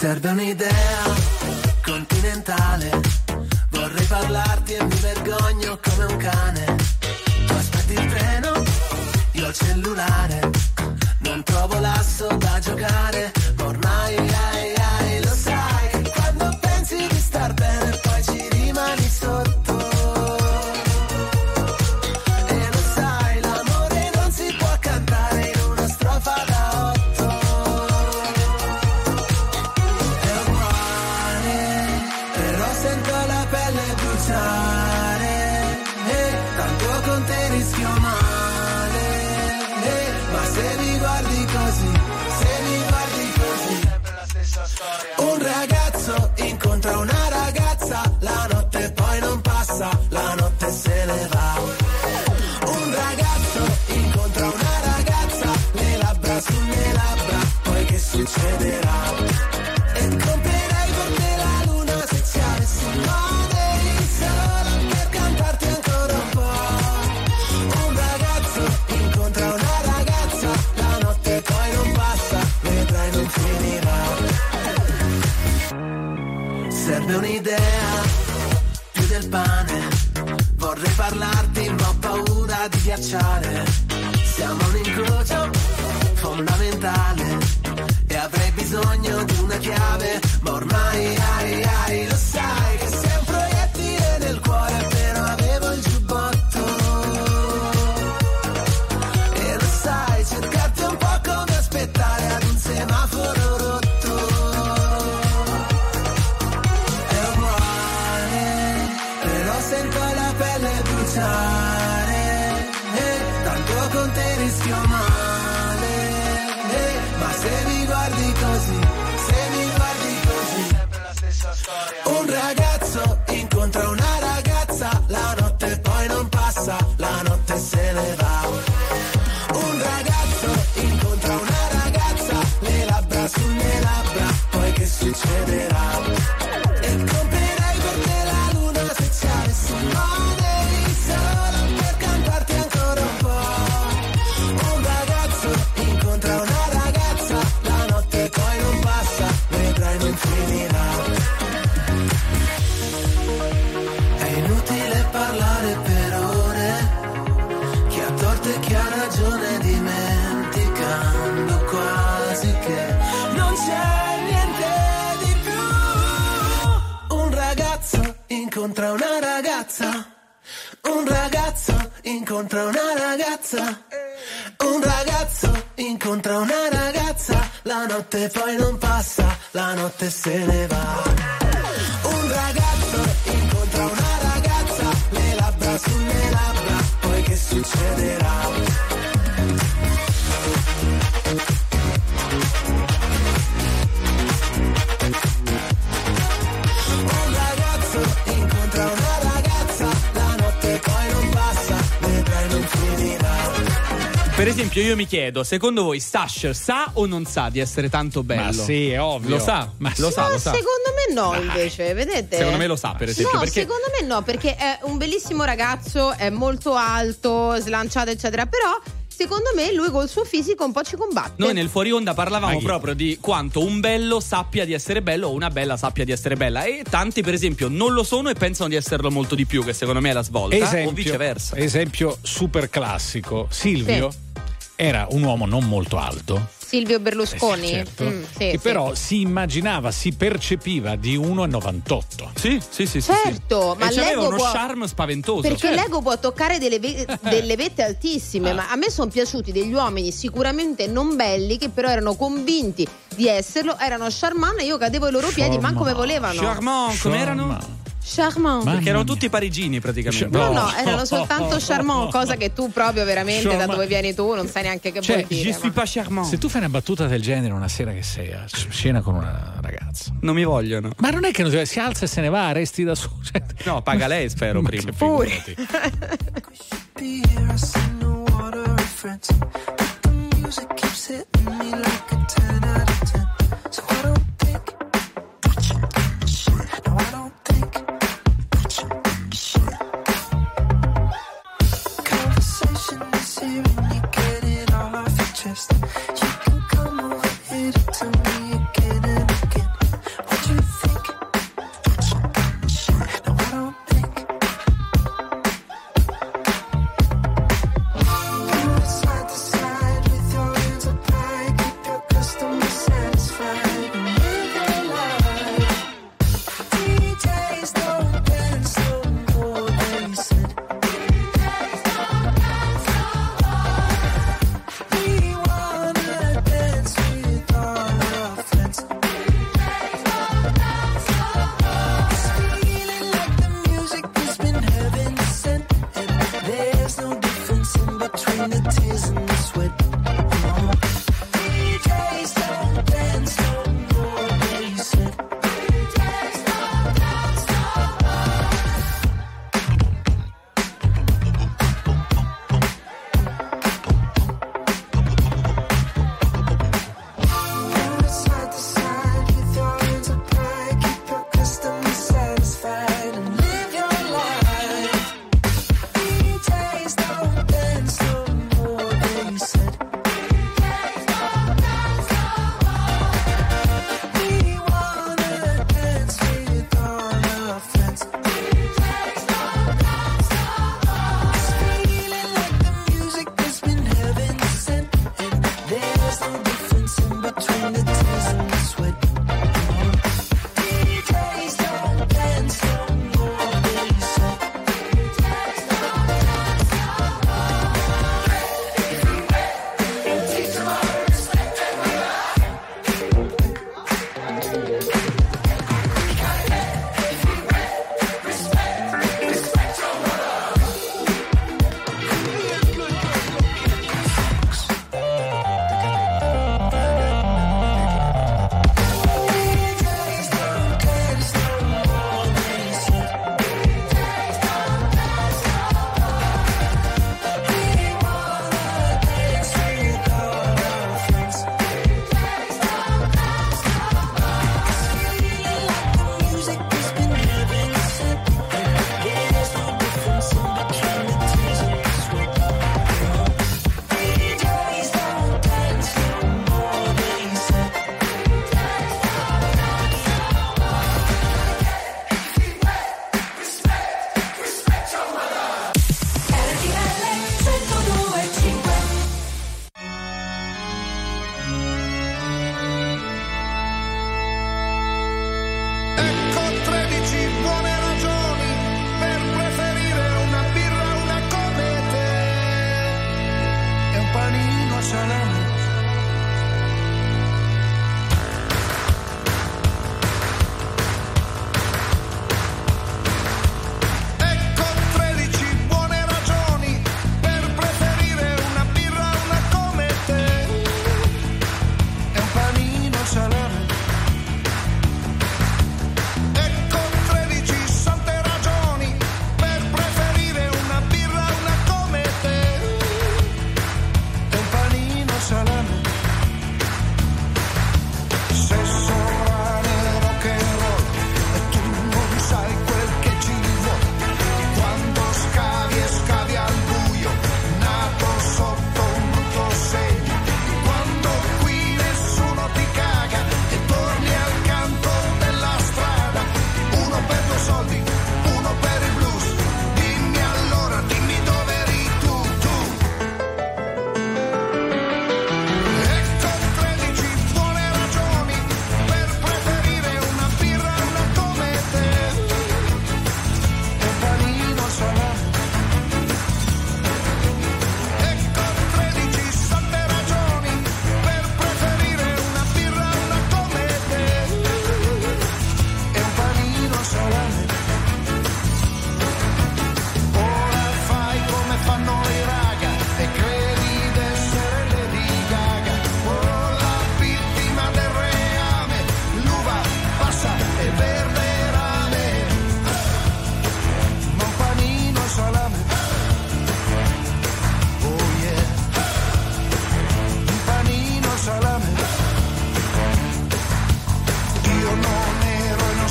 Serve un'idea continentale, vorrei parlarti e mi vergogno come un cane. Tu aspetti il treno, io il cellulare, non trovo l'asso da giocare, ma ormai lo sai che quando pensi di star bene poi ci rimani sotto. E lo sai, l'amore non si può cantare in una strofa da 8. È uguale, però sento la pelle bruciare, tanto con te rischio male, ma se mi guardi così, sempre la stessa storia. Un ragazzo incontra una ragazza, la notte poi non passa, la notte se ne va. Un ragazzo incontra una ragazza, le labbra sulle labbra, poi che succederà? E comprerei per te la luna se ci avessi money, solo per cantarti ancora un po'. Un ragazzo incontra una ragazza, la notte poi non passa, vedrai non finirà. Serve un'idea, più del pane, vorrei parlarti ma ho paura di ghiacciare. Siamo un incrocio fondamentale e avrei bisogno di una chiave, ma ormai lo sai che sei un proiettile nel cuore, però avevo il giubbotto. E lo sai, cercarti è un po' come aspettare ad un semaforo rotto. È uguale, però sento la pelle bruciare, tanto con te rischio male, ma se mi guardi così, sempre la stessa storia. Un ragazzo incontra una ragazza, la notte poi non passa, la notte se ne va. Un ragazzo incontra una ragazza, le labbra sulle labbra, poi che succederà? E comprerei per te la luna se ci avessi money, solo per cantarti ancora un po'. Un ragazzo incontra una ragazza, la notte poi non passa, vedrai non finirà. È inutile parlare per ore, chi ha torto e chi ha ragione, dimenticando quasi che non c'è niente di più. Un ragazzo incontra una ragazza, un ragazzo incontra una ragazza, un ragazzo incontra una ragazza, la notte poi non passa, la notte se ne va. Un ragazzo incontra una ragazza, le labbra sulle labbra, poi che succederà? Un ragazzo incontra una ragazza, la notte poi non passa, vedrai non finirà. Per esempio, io mi chiedo, secondo voi Sash sa o non sa di essere tanto bello? Ma sì, è ovvio. Lo sa, lo sa. Secondo me no, invece, vedete? Secondo me lo sa, per esempio. No, perché... secondo me no, perché è un bellissimo ragazzo, è molto alto, slanciato, eccetera, però secondo me lui col suo fisico un po' ci combatte. Noi nel fuori onda parlavamo proprio di quanto un bello sappia di essere bello o una bella sappia di essere bella, e tanti per esempio non lo sono e pensano di esserlo molto di più, che secondo me è la svolta, o viceversa. Esempio super classico, Silvio era un uomo non molto alto, Silvio Berlusconi? certo, Sì, che però si immaginava, si percepiva di 1,98. Sì. Certo, ma e c'aveva l'ego uno può... charme spaventoso. Perché l'ego può toccare delle vette altissime, ma a me sono piaciuti degli uomini sicuramente non belli, che però erano convinti di esserlo, erano charmant, e io cadevo ai loro piedi, manco come volevano. Charmant, come erano? Charmant. Perché erano tutti parigini praticamente. No, erano soltanto charmant, cosa che tu proprio veramente Charmant. da dove vieni tu non sai neanche che vuol dire. Je suis pas charmant. Se tu fai una battuta del genere una sera che sei a cena con una ragazza, non mi vogliono. ma non è che non si alza e se ne va, resti da solo. No, paga lei, spero, Ma prima. che pure.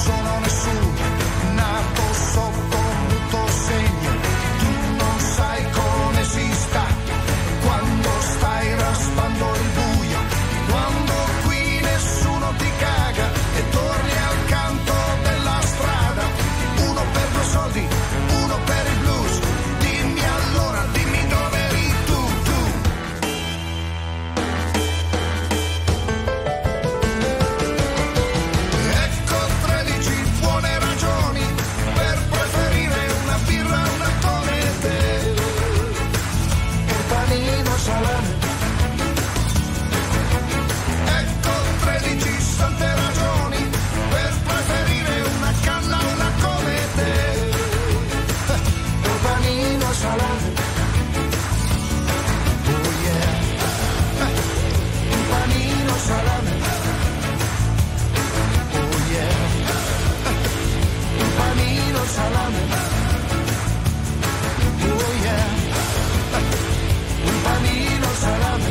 sono nessuno, nato sotto un brutto segno. Tu non sai come si sta quando stai raspando il buio, quando qui nessuno ti caga e torni al canto della strada. Uno per 2 soldi, uno per il blues. Dimmi allora, dimmi dove eri tu. Ecco 13 buone ragioni per preferire una birra a una come te. Un panino salame. Ecco 13 sante ragioni per preferire una canna a una come te. Un panino salame. Oh yeah. Un panino salame. Oh yeah. Un panino salame. Oh yeah. Un panino salame.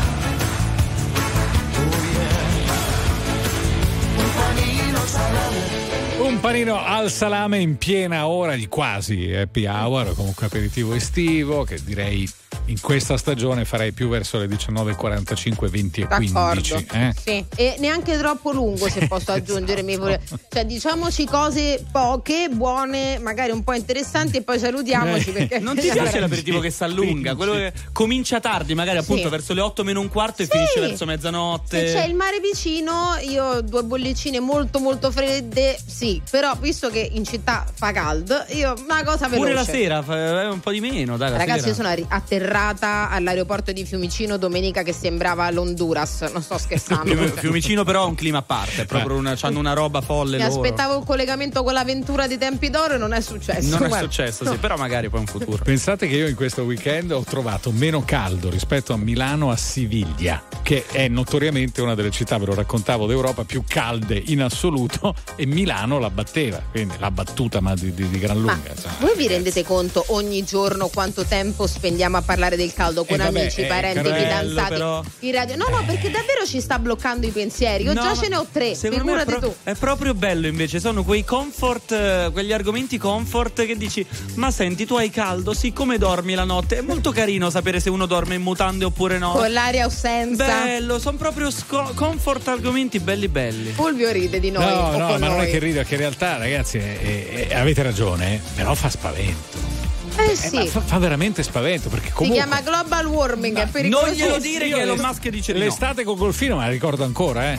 Oh yeah. Un panino salame. Un panino al salame in piena ora di quasi happy hour, comunque aperitivo estivo, che direi in questa stagione farei più verso le 19:45, 20 e 15. D'accordo. Sì, e neanche troppo lungo, se posso aggiungere. Cioè, diciamoci cose poche, buone, magari un po' interessanti, e poi salutiamoci. Perché non ti piace l'aperitivo che si allunga? Quello che comincia tardi, magari appunto verso le 8 meno un quarto e finisce verso mezzanotte. Se c'è il mare vicino, io 2 bollicine molto molto fredde, sì, però visto che in città fa caldo, io una cosa veloce. Pure la sera un po' di meno, dai. Ragazzi, io sono atterrata all'aeroporto di Fiumicino domenica che sembrava l'Honduras, non sto scherzando. Fiumicino però ha un clima a parte, è proprio c'hanno una roba folle. Mi aspettavo un collegamento con l'avventura dei tempi d'oro e non è successo. Non è successo, sì, però magari poi in futuro. Pensate che io in questo weekend ho trovato meno caldo rispetto a Milano a Siviglia, che è notoriamente una delle città, ve lo raccontavo, d'Europa più calde in assoluto, e Milano la batteva, quindi l'ha battuta ma di gran lunga. Voi vi rendete conto ogni giorno quanto tempo spendiamo a parlare del caldo con amici, parenti, fidanzati però... in radio? No, perché davvero ci sta bloccando i pensieri. Io già ce ne ho 3, figurati tu. È proprio bello invece, sono quei comfort, quegli argomenti comfort che dici: ma senti, tu hai caldo? Sì, come dormi la notte? È molto carino sapere se uno dorme in mutande oppure no. Con l'aria o senza. Bello, sono proprio comfort, argomenti belli. Fulvio ride di noi. No, ma non è che rido, è che in realtà, ragazzi, avete ragione, però fa spavento. Sì. Fa veramente spavento, perché comunque si chiama global warming, è pericoloso. Non glielo dire che Elon Musk dice di no. L'estate con Golfino me la ricordo ancora,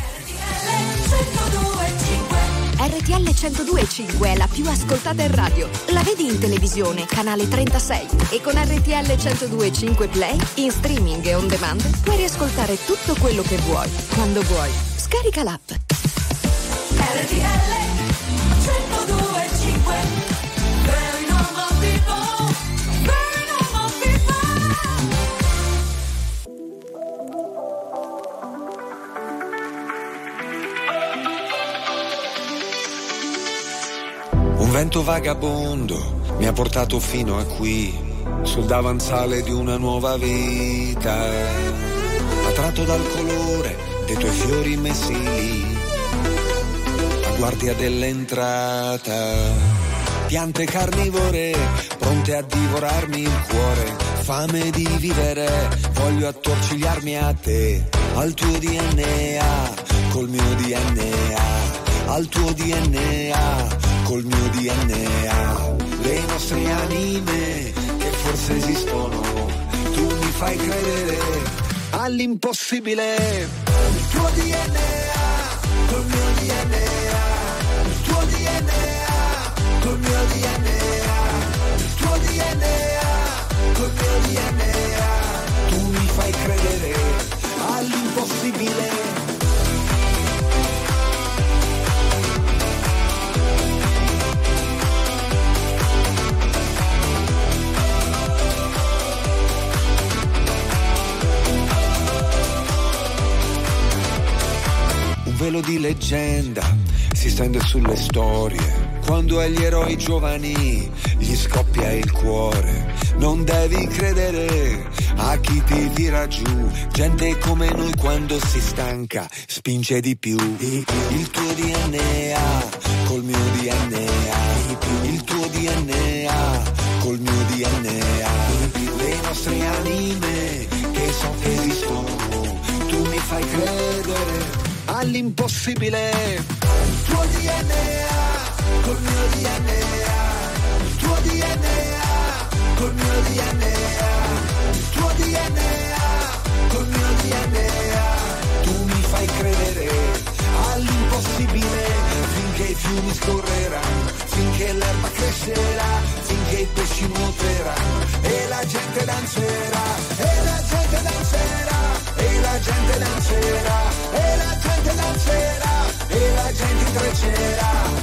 RTL 102.5 è la più ascoltata in radio. La vedi in televisione, canale 36, e con RTL 102.5 Play in streaming e on demand puoi riascoltare tutto quello che vuoi, quando vuoi. Scarica l'app. RTL 102.5. Very normal people, very normal people. Un vento vagabondo mi ha portato fino a qui, sul davanzale di una nuova vita, attratto dal colore dei tuoi fiori messi lì, a guardia dell'entrata. Piante carnivore pronte a divorarmi il cuore, fame di vivere, voglio attorcigliarmi a te, al tuo DNA, col mio DNA, al tuo DNA, col mio DNA. Le nostre anime che forse esistono, tu mi fai credere all'impossibile. Il tuo DNA, col mio DNA, il tuo DNA, col mio DNA, il tuo DNA, col mio DNA. Tu mi fai credere all'impossibile. Un velo di leggenda si stende sulle storie, quando agli eroi giovani gli scoppia il cuore. Non devi credere a chi ti tira giù, gente come noi quando si stanca spinge di più. Il tuo DNA col impossibile. Il tuo DNA col mio DNA, il tuo DNA col mio DNA, il tuo DNA col mio DNA. Tu mi fai credere all'impossibile, finché i fiumi scorreranno, finché l'erba crescerà, finché i pesci nuoteranno e la gente danzerà, e la gente danzerà, e la gente danzerà, e la gente danzerà, e la gente intreccerà.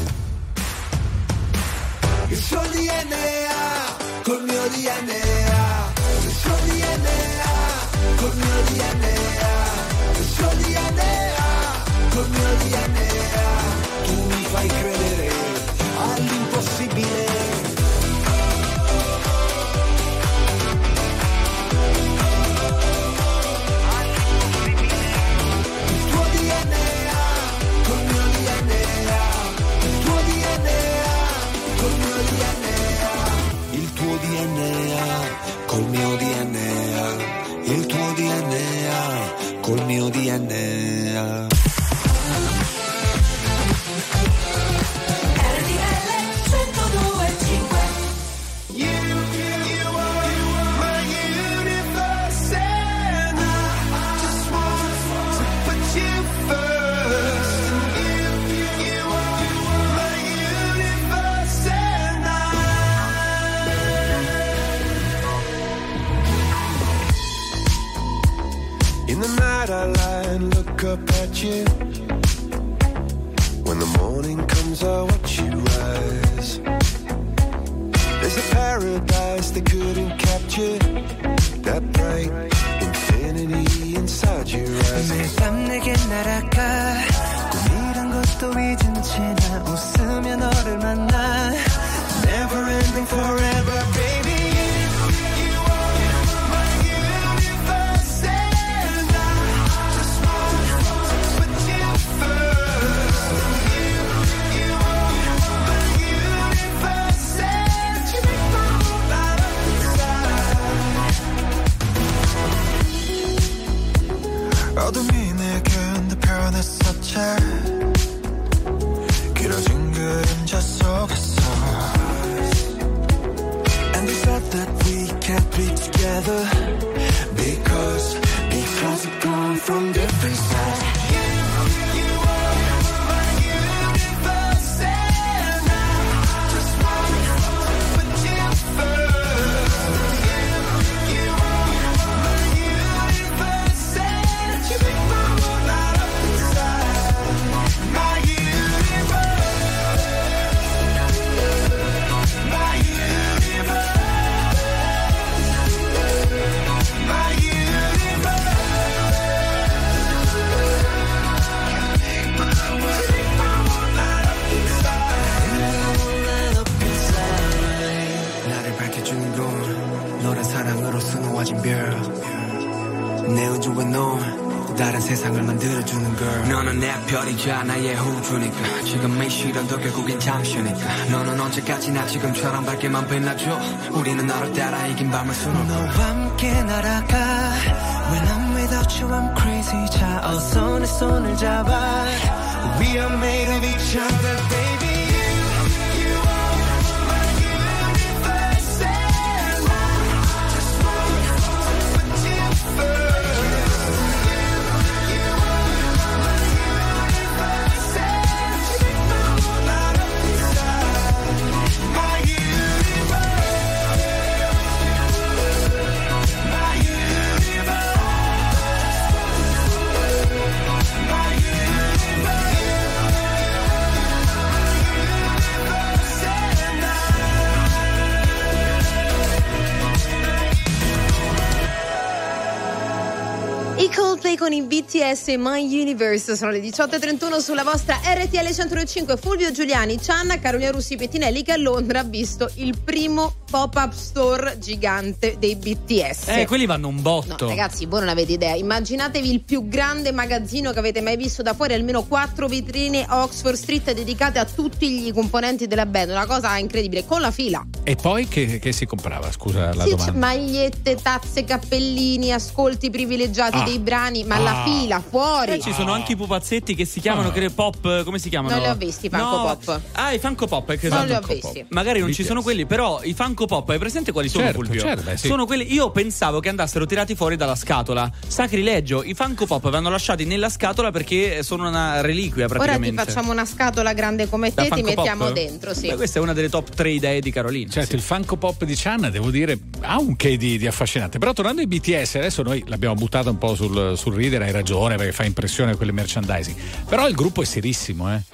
Il suo DNA col mio DNA, il suo DNA col mio DNA, il suo DNA col mio DNA. Tu mi fai credere all'impossibile. Il tuo DNA col mio DNA, il tuo DNA col mio DNA. Il tuo DNA col mio DNA, il tuo DNA col mio DNA. In the night I lie and look up at you. When the morning comes I watch you rise. There's a paradise they couldn't capture, that bright infinity inside your eyes. 매일 밤 내게 날아가 꿈이란 것도 잊은 채 나 웃으며 너를 만나. Never ending forever baby. 어둠이 내겐 더 변했었지. 길어진 그림자 속에서. And we said that we can't be together because we've gone from different sides. 내 우주와 넌 다른 세상을 만들어주는 girl. 너는 내 별이자 나의 호주니까 지금의 시련도 결국엔 잠시니까. 너는 언제까지나 지금처럼 밝게만 빛나줘. 우리는 너를 따라 이긴 밤을 수놓고 너와 함께 날아가. When I'm without you I'm crazy. 자 어서 내 손을 잡아. We are made of each other baby. Coldplay con i BTS e My Universe. Sono le 18.31 sulla vostra RTL 105. Fulvio Giuliani, Cianna, Carolina Russi Pettinelli, che a Londra ha visto il primo pop-up store gigante dei BTS. Quelli vanno un botto. No, ragazzi, voi non avete idea. Immaginatevi il più grande magazzino che avete mai visto da fuori, almeno 4 vetrine Oxford Street dedicate a tutti i componenti della band. Una cosa incredibile, con la fila. E poi che si comprava? Scusa la Sì, domanda. magliette, tazze, cappellini, ascolti privilegiati dei brani, ma la fila fuori. Ci sono anche i pupazzetti che si chiamano pop, come si chiamano? Non li ho visti i Funko Pop. I Funko Pop, esatto. Non li ho visti. Magari non ci BTS. sono quelli, però i Funko Pop, hai presente quali sono, Certo, Fulvio? certo, beh, sì. Sono quelli, io pensavo che andassero tirati fuori dalla scatola. Sacrilegio, i Funko Pop vanno lasciati nella scatola perché sono una reliquia Ora praticamente. ti facciamo una scatola grande come Da te, ti Funko mettiamo Pop? dentro, sì. Beh, questa è una delle top 3 idee di Carolina. Certo, il Funko Pop di Channa, devo dire, ha un che di affascinante. Però tornando ai BTS, adesso noi l'abbiamo buttata un po' sul ridere, hai ragione, perché fa impressione quelle merchandising. Però il gruppo è serissimo, eh.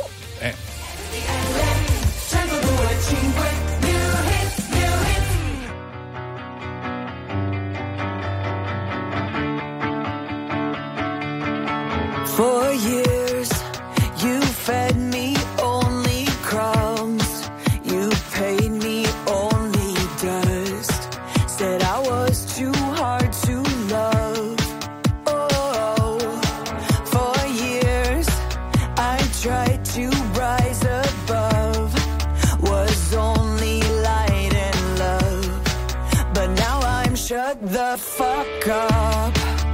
For years, you fed me only crumbs. You paid me only dust. Said I was too hard to love. Oh, for years, I tried to rise above. Was only light and love. But now I'm shut the fuck up.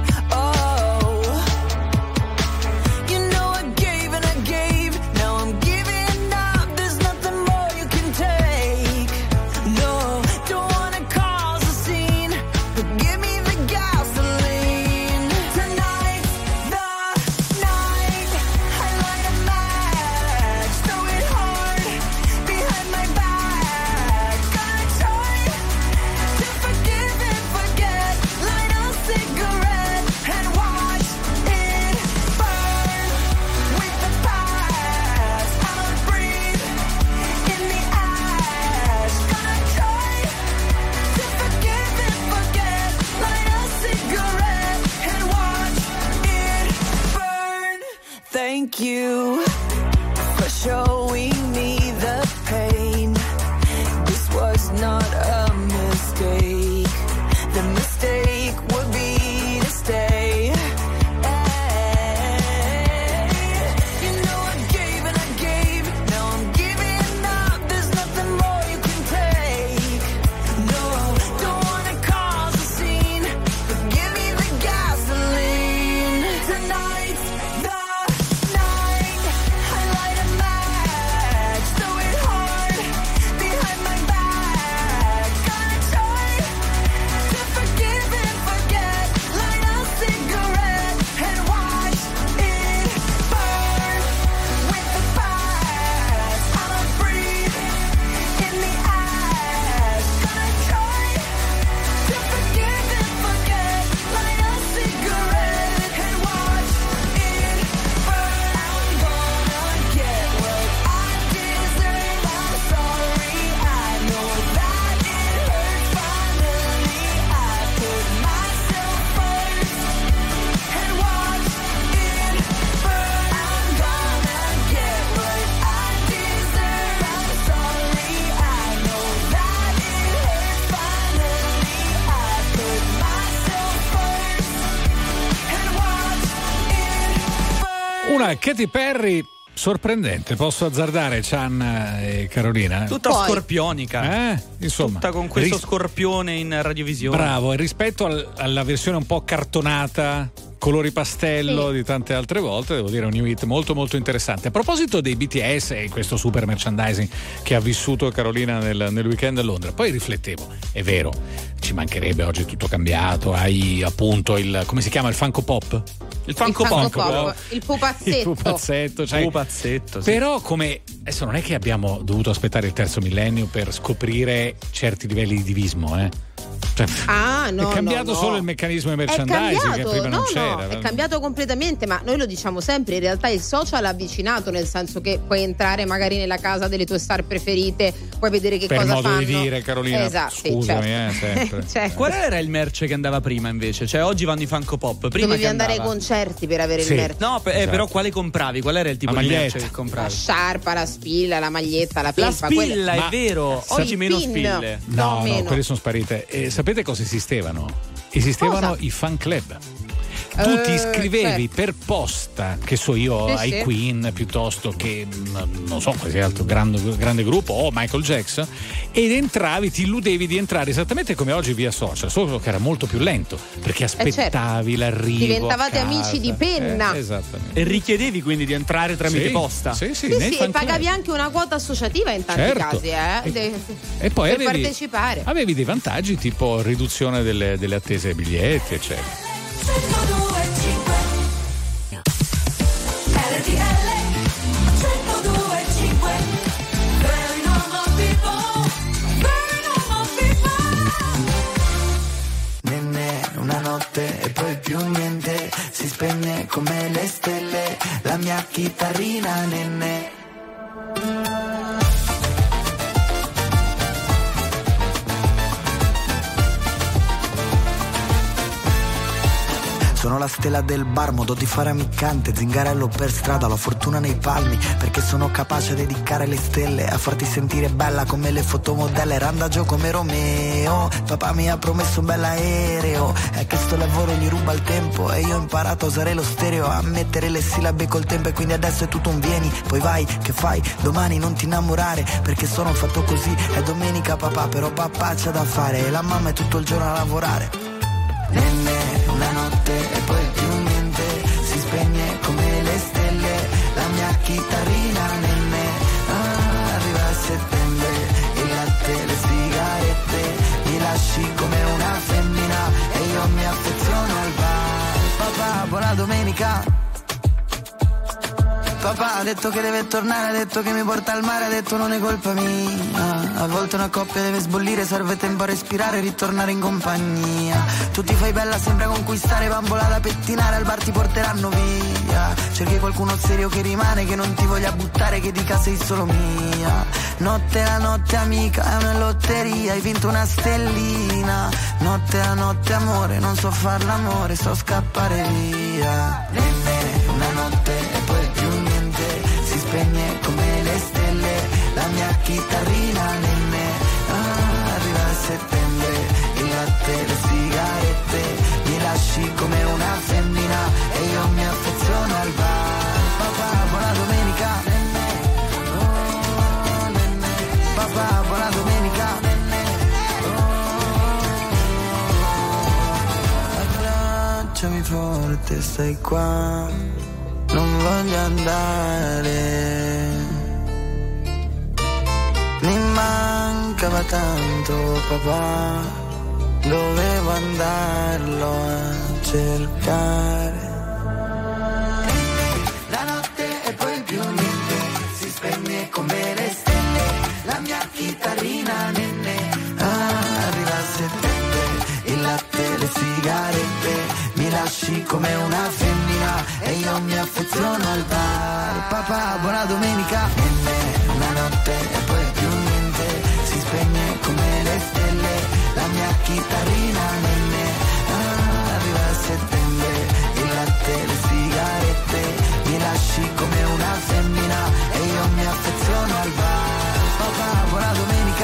Thank you for showing me the pain. This was not a mistake. The mistake would be to stay. You know I gave and I gave. Now I'm giving up. There's nothing more you can take. No, don't wanna cause a scene, but give me the gasoline. Tonight's the night. I light a match, throw it hard behind my back. Gonna try to forgive and forget. Light a cigarette and watch it burn. With the past, I'ma breathe in the ash. Gonna try to forgive and forget. Light a cigarette and watch it burn. I'm gonna get what I deserve. I'm sorry, I know that it hurt. Finally, I put myself first and watch it burn. I'm gonna get what I deserve. I'm sorry, I know that it hurt. Finally, I put myself first and watch it burn. Una Katy Perry sorprendente, posso azzardare, Chan e Carolina? Tutta Poi. scorpionica. Insomma, Tutta con questo ris- scorpione in radiovisione. bravo, e rispetto alla versione un po' cartonata, colori pastello di tante altre volte, devo dire un new hit molto molto interessante. A proposito dei BTS e questo super merchandising che ha vissuto Carolina nel weekend a Londra, poi riflettevo, è vero, ci mancherebbe, oggi è tutto cambiato, hai appunto il, come si chiama, il Funko Pop? Il Funko Il Funko Pop. Pop, il pupazzetto. Il pupazzetto, cioè, Pupazzetto, sì. però come adesso non è che abbiamo dovuto aspettare il terzo millennio per scoprire certi livelli di divismo, Cioè, No, è cambiato no. solo il meccanismo di È merchandising che cambiato, prima non c'era. è cambiato completamente, ma noi lo diciamo sempre, in realtà il social ha avvicinato, nel senso che puoi entrare magari nella casa delle tue star preferite puoi vedere che per cosa modo fanno. di dire, Carolina, Esatto, scusami, certo. sempre. Certo. Qual era il merce che andava prima invece? Cioè oggi vanno i Funko Pop, prima Dovevi che andare ai andava? concerti per avere Sì. il merch. No, Esatto. però quale compravi? Qual era il tipo La di maglietta. merce che La compravi? sciarpa, la spilla, la maglietta, la La felpa. spilla, Ma- è vero. Sì, Oggi il meno pin. spille. No, meno. quelle sono sparite. E sapete cosa esistevano? Esistevano Cosa? i fan club. Tu ti iscrivevi certo. per posta, che so io, Sì, ai sì. Queen piuttosto che non so qualsiasi altro grande gruppo o Michael Jackson, ed entravi, ti illudevi di entrare esattamente come oggi via social, solo che era molto più lento perché aspettavi l'arrivo. Diventavate a casa. amici di penna. Esattamente. E richiedevi quindi di entrare tramite Sì, posta. Sì, sì, Sì, nei sì, fan e pagavi club. anche una quota associativa in tanti Certo. casi, E poi per partecipare. avevi dei vantaggi tipo riduzione delle attese ai biglietti, eccetera. 102.5 RTL 102.5 Very normal people, very normal people. Nenne, una notte e poi più niente, si spegne come le stelle, la mia chitarrina, nenne. Sono la stella del bar, modo di fare ammiccante, zingarello per strada, la fortuna nei palmi, perché sono capace di dedicare le stelle a farti sentire bella come le fotomodelle, randagio come Romeo. Papà mi ha promesso un bell'aereo, è che sto lavoro gli ruba il tempo e io ho imparato a usare lo stereo, a mettere le sillabe col tempo, e quindi adesso è tutto un vieni, poi vai, che fai, domani non ti innamorare, perché sono fatto così, è domenica papà, però papà c'ha da fare e la mamma è tutto il giorno a lavorare. Nenne, una notte e poi più niente, si spegne come le stelle, la mia chitarrina, nenne. Arriva a settembre, il latte, le sigarette, mi lasci come una femmina e io mi affeziono al bar. Papà, buona domenica. Papà ha detto che deve tornare, ha detto che mi porta al mare, ha detto non è colpa mia. A volte una coppia deve sbollire, serve tempo a respirare e ritornare in compagnia. Tu ti fai bella, sembra conquistare, bambola da pettinare, al bar ti porteranno via. Cerchi qualcuno serio che rimane, che non ti voglia buttare, che dica sei solo mia. Notte la notte amica, è una lotteria, hai vinto una stellina. Notte la notte amore, non so far l'amore, so scappare via. Nenne, una notte e poi più niente, si spegne come le stelle, la mia chitarrina, nenne. Arriva a settembre, il latte, le sigarette, mi lasci come una femmina e io mi affeziono al bar. Papà, buona domenica, nenne. Oh, nenne. Papà, buona domenica, nenne. Abbracciami forte, stai qua, non voglio andare. Mi mancava tanto papà, dovevo andarlo a cercare. La notte e poi più niente, si spegne come le stelle, la mia chitarrina, nenne. Arriva a settembre, il latte, le sigarette, mi lasci come una femmina e io mi affeziono al bar. Papà, buona domenica, nenne. Una notte e poi più niente, si spegne come le stelle, la mia chitarrina, nenne. Arriva a settembre, il latte, le sigarette, mi lasci come una femmina e io mi affeziono al bar. Papà, buona domenica.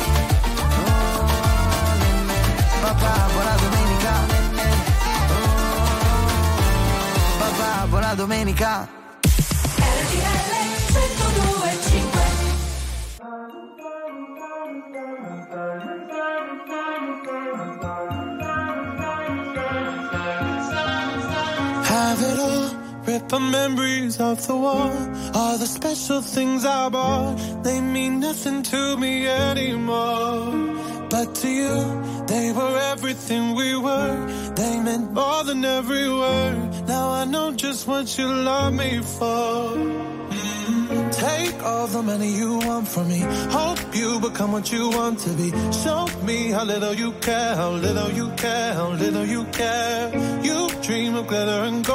Oh, nenne. Papà, buona domenica. Oh, papà, buona domenica. RTL 102.5 Have it all, rip the memories of the war. All the special things I bought, they mean nothing to me anymore. But to you, they were everything we were. They meant more than every word. Now I know just what you love me for. Take all the money you want from me. Hope you become what you want to be. Show me how little you care, how little you care, how little you care. You dream of glitter and gold.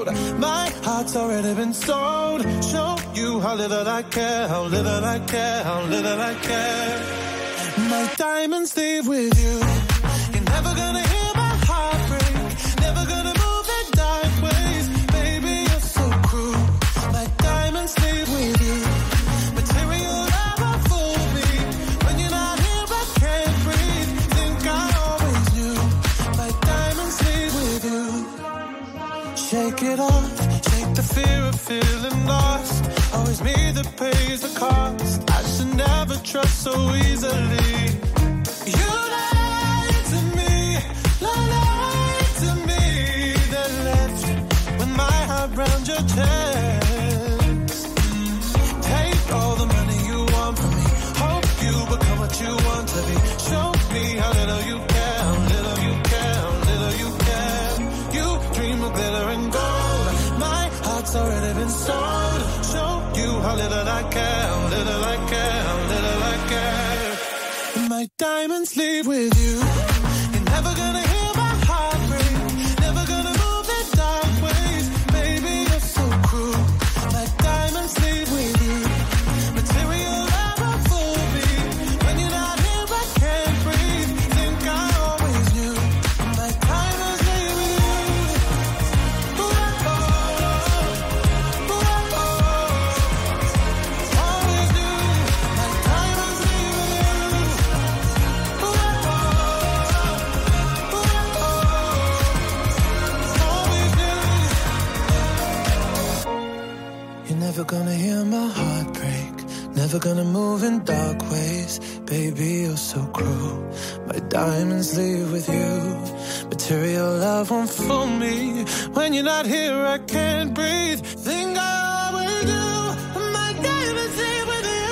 gold. My heart's already been sold. Show you how little I care, how little I care, how little I care. My diamonds leave with you. You're never gonna hear my heart break. Never gonna move in dark ways. Baby, you're so cruel. My diamonds leave with you. Material never fooled me. When you're not here, I can't breathe. Think I always knew. My diamonds leave with you. Shake it off, shake the fear of feeling lost. Always me that pays the cost. I should never trust so easily. You lied to me, lied to me. Then left with my heart round your chest. Take all the money you want from me. Hope you become what you want to be. Show me how little you care, how little you care, how little you care. You dream of glitter and gold. My heart's already been sold. Show you how little I care, how little I care, how little I care. My diamonds leave with you. You're never gonna hear my heart break. Never gonna move in dark ways. Baby, you're so cruel. My diamonds leave with you. Material never fooled me. When you're not here, I can't breathe. Think I always knew. My diamonds leave with you. Always knew. My diamonds leave with you. You're never gonna hear my heart break. Never gonna move in dark ways. Baby, you're so cruel. My diamonds leave with you. Material love won't fool me. When you're not here, I can't breathe. Think I always do. My diamonds leave with you.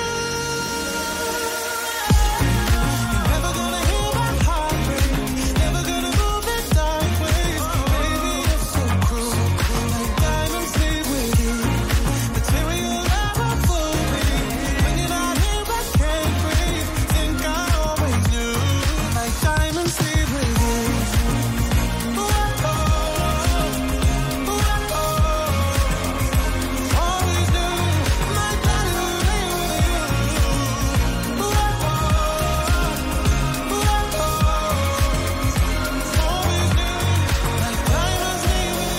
You're never gonna hear my heart break. Never gonna move in dark ways. Baby, you're so cruel. My diamonds leave with you. Material never fool me. When you're not here, I can't breathe. Think I always knew. My diamonds leave with you. Always knew. My diamonds leave with you. Always knew. My diamonds leave with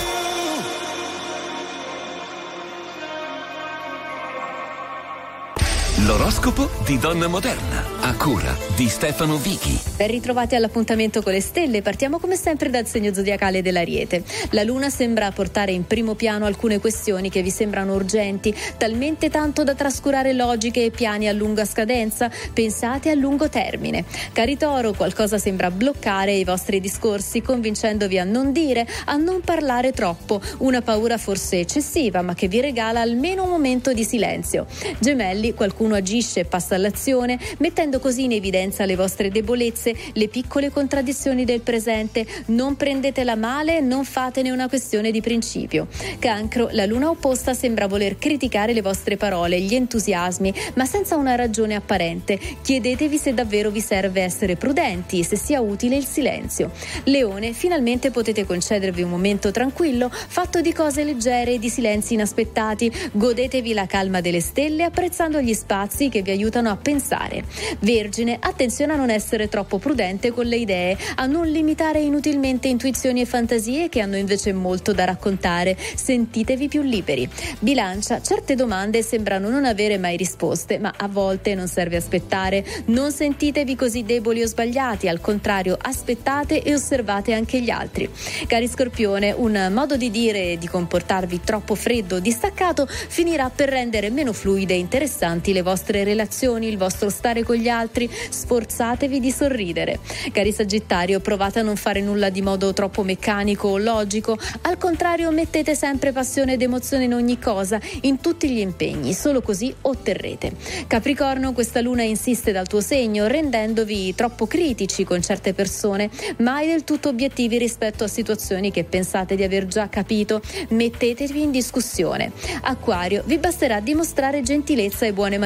you. L'oroscopo di Donna Moderna, a cura di Stefano Vichi. Ben ritrovati all'appuntamento con le stelle. Partiamo come sempre dal segno zodiacale dell'Ariete. La luna sembra portare in primo piano alcune questioni che vi sembrano urgenti, talmente tanto da trascurare logiche e piani a lunga scadenza. Pensate a lungo termine. Cari Toro, qualcosa sembra bloccare i vostri discorsi, convincendovi a non dire, a non parlare troppo. Una paura forse eccessiva, ma che vi regala almeno un momento di silenzio. Gemelli, qualcuno agisce e passa all'azione, mettendo così in evidenza le vostre debolezze, le piccole contraddizioni del presente. Non prendetela male, non fatene una questione di principio. Cancro, la luna opposta sembra voler criticare le vostre parole, gli entusiasmi, ma senza una ragione apparente. Chiedetevi se davvero vi serve essere prudenti, se sia utile il silenzio. Leone, finalmente potete concedervi un momento tranquillo, fatto di cose leggere e di silenzi inaspettati. Godetevi la calma delle stelle, apprezzando gli spazi che vi aiutano a pensare. Vergine, attenzione a non essere troppo prudente con le idee, a non limitare inutilmente intuizioni e fantasie che hanno invece molto da raccontare. Sentitevi più liberi. Bilancia, certe domande sembrano non avere mai risposte, ma a volte non serve aspettare. Non sentitevi così deboli o sbagliati, al contrario, aspettate e osservate anche gli altri. Cari Scorpione, un modo di dire e di comportarvi troppo freddo o distaccato finirà per rendere meno fluide e interessanti le vostre relazioni, il vostro stare con gli altri. Sforzatevi di sorridere. Cari Sagittario, provate a non fare nulla di modo troppo meccanico o logico, al contrario mettete sempre passione ed emozione in ogni cosa, in tutti gli impegni, solo così otterrete. Capricorno, questa luna insiste dal tuo segno, rendendovi troppo critici con certe persone, mai del tutto obiettivi rispetto a situazioni che pensate di aver già capito. Mettetevi in discussione. Acquario, vi basterà dimostrare gentilezza e buone maniere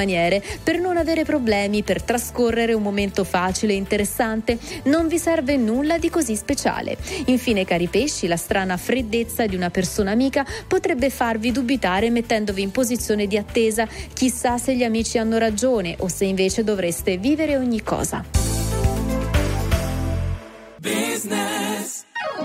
maniere per non avere problemi, per trascorrere un momento facile e interessante. Non vi serve nulla di così speciale. Infine, cari pesci, la strana freddezza di una persona amica potrebbe farvi dubitare mettendovi in posizione di attesa. Chissà se gli amici hanno ragione o se invece dovreste vivere ogni cosa. Business.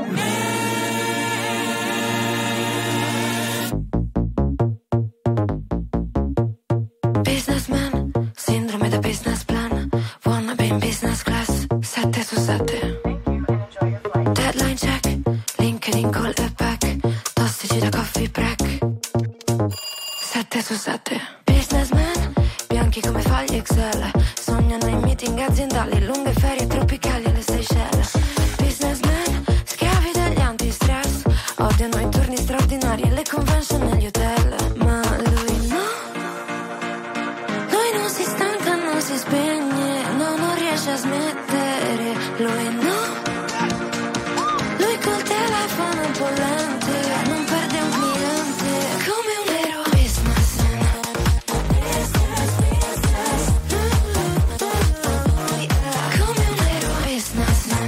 Businessman, sindrome da business plan. Wanna be in business class, 7 su 7. Deadline check, LinkedIn call e back. Tossici da coffee break, 7 su 7. Businessman, bianchi come fogli Excel. Sognano in meeting aziendali, lunghe ferie tropicali alle Seychelles. Businessman, schiavi degli anti-stress. Odiano i turni straordinari e le convention negli hotel. Ma lui no. Lui non si stanca, non si spegne, no, non riesce a smettere. Lui no. Lui col telefono bollente non perde un cliente. Come un vero businessman. Come un vero businessman.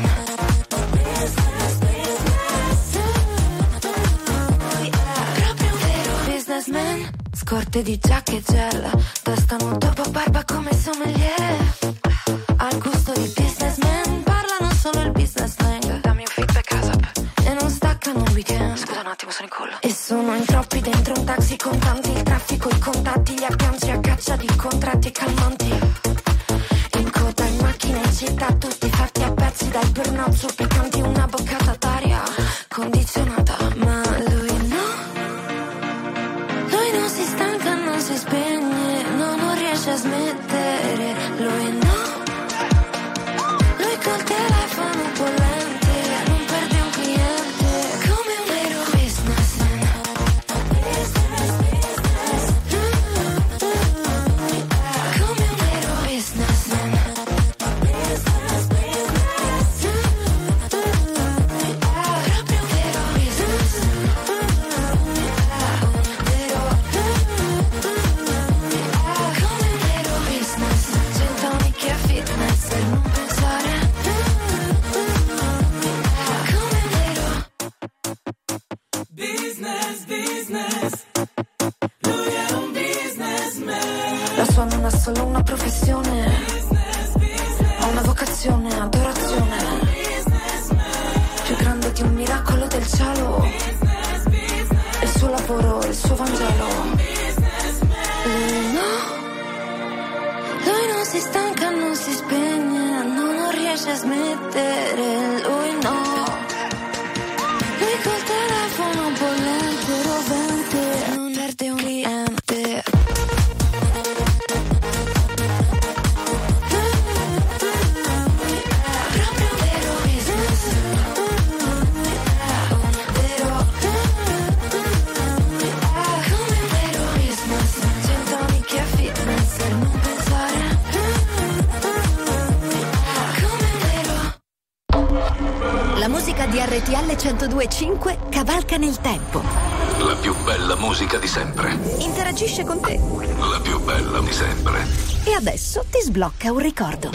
Proprio un vero businessman. Scorte di giacca e gel, testa nudo, barba come sommelier. Al gusto di businessman, parlano solo il business slang. Dammi un feedback ASAP e non staccano un weekend. Scusa un attimo, sono in collo. E sono in troppi dentro un taxi con tanti, il traffico, i contatti, gli agganci a caccia di contratti e calmanti. In coda in macchina in città, tutti fatti a pezzi dal burnout, supplicanti una boccata d'aria condizionata. Ma lui no. Lui non si stanca, non si spegne, no, non riesce a smettere. Lui no. Lui col telefono bollente non perde un cliente. Come un vero businessman. Come un vero businessman. Proprio un vero businessman. Come un vero business. Gentonic e fitness per non pensare. Come un vero Business, business. Lui è un businessman. la sua non è solo una professione, ha una vocazione, adorazione. Più grande di un miracolo del cielo. Il suo lavoro, il suo Vangelo. Lui no. Lui non si stanca, non si spegne, no, non riesce a smettere. Lui no. Lui col telefono bollente, rovente, non perde un cliente. Proprio un vero business. Come un vero business. Gentonic e fitness per non pensare. Come un vero. La musica di RTL 102.5 cavalca nel tempo. La più bella musica di sempre. Interagisce con te. La più bella di sempre. E adesso ti sblocca un ricordo.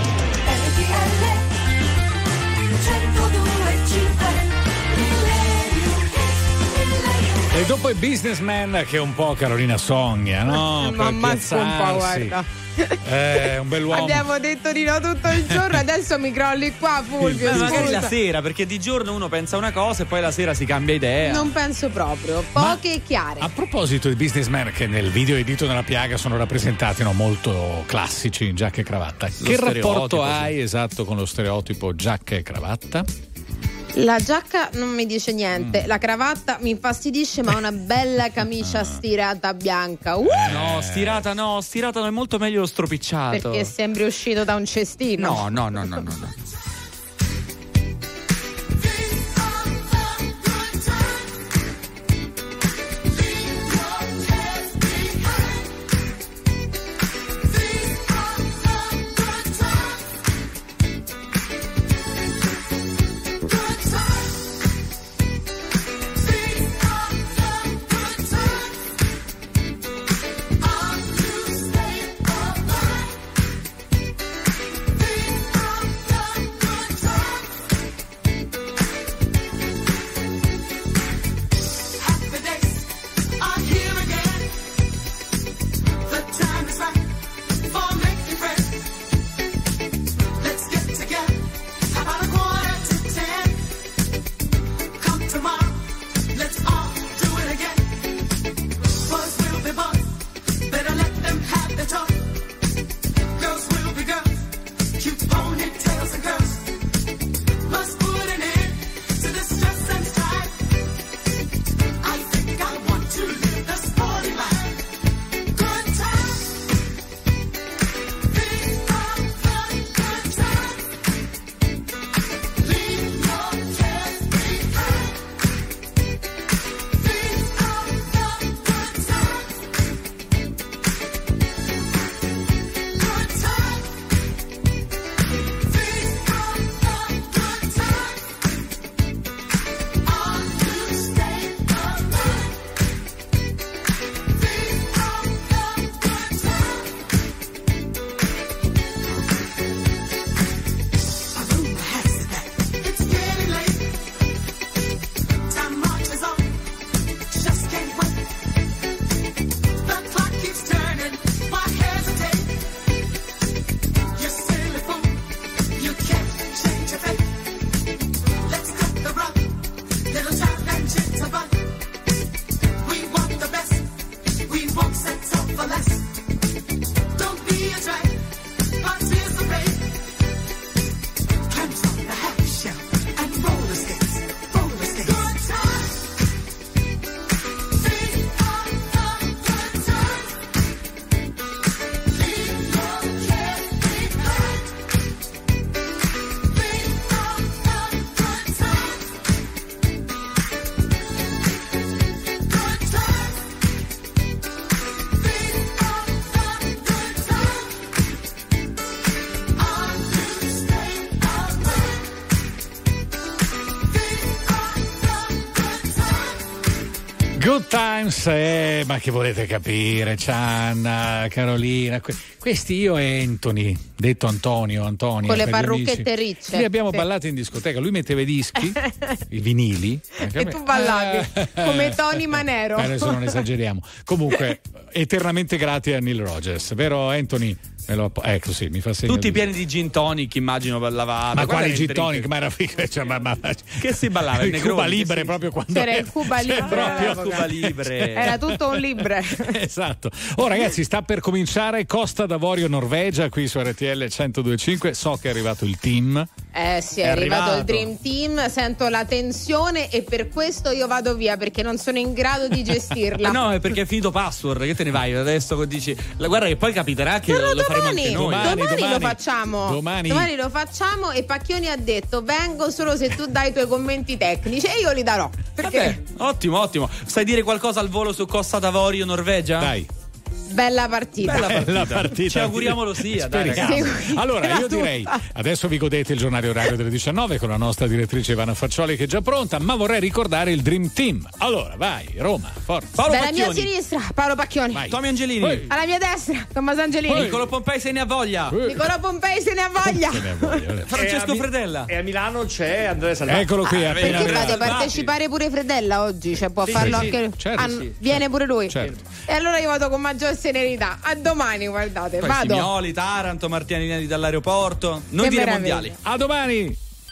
E dopo il businessman che è un po' Carolina Sogna, no? Ma Per manco un po', piazzarsi. guarda. Un bell'uomo. Abbiamo detto di no tutto il giorno, adesso mi crolli qua, Fulvio. Ma magari scusa. la sera, perché di giorno uno pensa una cosa e poi la sera si cambia idea. Non penso proprio, poche e chiare. A proposito di businessman che nel video edito nella piaga sono rappresentati, no, molto classici in giacca e cravatta. Che rapporto hai esatto con lo stereotipo giacca e cravatta? La giacca non mi dice niente, la cravatta mi infastidisce, ma una bella camicia stirata bianca. No, stirata no, è molto meglio lo stropicciato. Perché sembri uscito da un cestino. No. Good Times, ma che volete capire, Cianna, Carolina, questi io e Anthony, detto Antonio, con le parrucchette ricce. Li abbiamo ballati in discoteca, lui metteva i dischi, i vinili. E tu ballavi come Tony Manero. Adesso non esageriamo. Comunque, eternamente grati a Neil Rogers, vero Anthony? Ecco, sì, mi fa segno. Tutti pieni di gin tonic, immagino ballavate. Ma quale gin tonic? Ma era figo, cioè, che si ballava? Il Cuba Libre, proprio quando c'era il Cuba Libre. Proprio Cuba Libre. Era tutto un libre. Esatto. Oh ragazzi, sta per cominciare Costa d'Avorio Norvegia qui su RTL 102.5. So che è arrivato il team. Sì, è arrivato il Dream Team, sento la tensione e per questo io vado via perché non sono in grado di gestirla. No, è perché è finito Password, che te ne vai adesso? Dici, guarda che poi capiterà che lo faremo anche noi. Domani lo facciamo. Domani lo facciamo e Pacchioni ha detto vengo solo se tu dai i tuoi commenti tecnici e io li darò. Perché? Vabbè, ottimo. Sai dire qualcosa al volo su Costa d'Avorio Norvegia? Dai. Bella partita. Ci auguriamo lo sia. Dai, allora io direi adesso vi godete il giornale orario delle 19 con la nostra direttrice Ivana Faccioli che è già pronta, ma vorrei ricordare il Dream Team. Allora vai, Roma, forza. Paolo Dalla Pacchioni. mia sinistra Paolo Pacchioni. Vai. Tommy Angelini. Alla mia destra Tommaso Angelini. Niccolo Pompei se ne ha voglia. Se ne ha voglia. Francesco Fredella. E a Milano c'è Andrea Salvati. Eccolo qui appena. Perché fate partecipare pure Fredella oggi? Cioè può farlo anche viene pure lui. Certo. E allora io vado con maggior serenità. A domani, guardate. Poi vado. Simioli, Taranto, Martianelli dall'aeroporto. Non Che dire meraviglia. mondiali. A domani.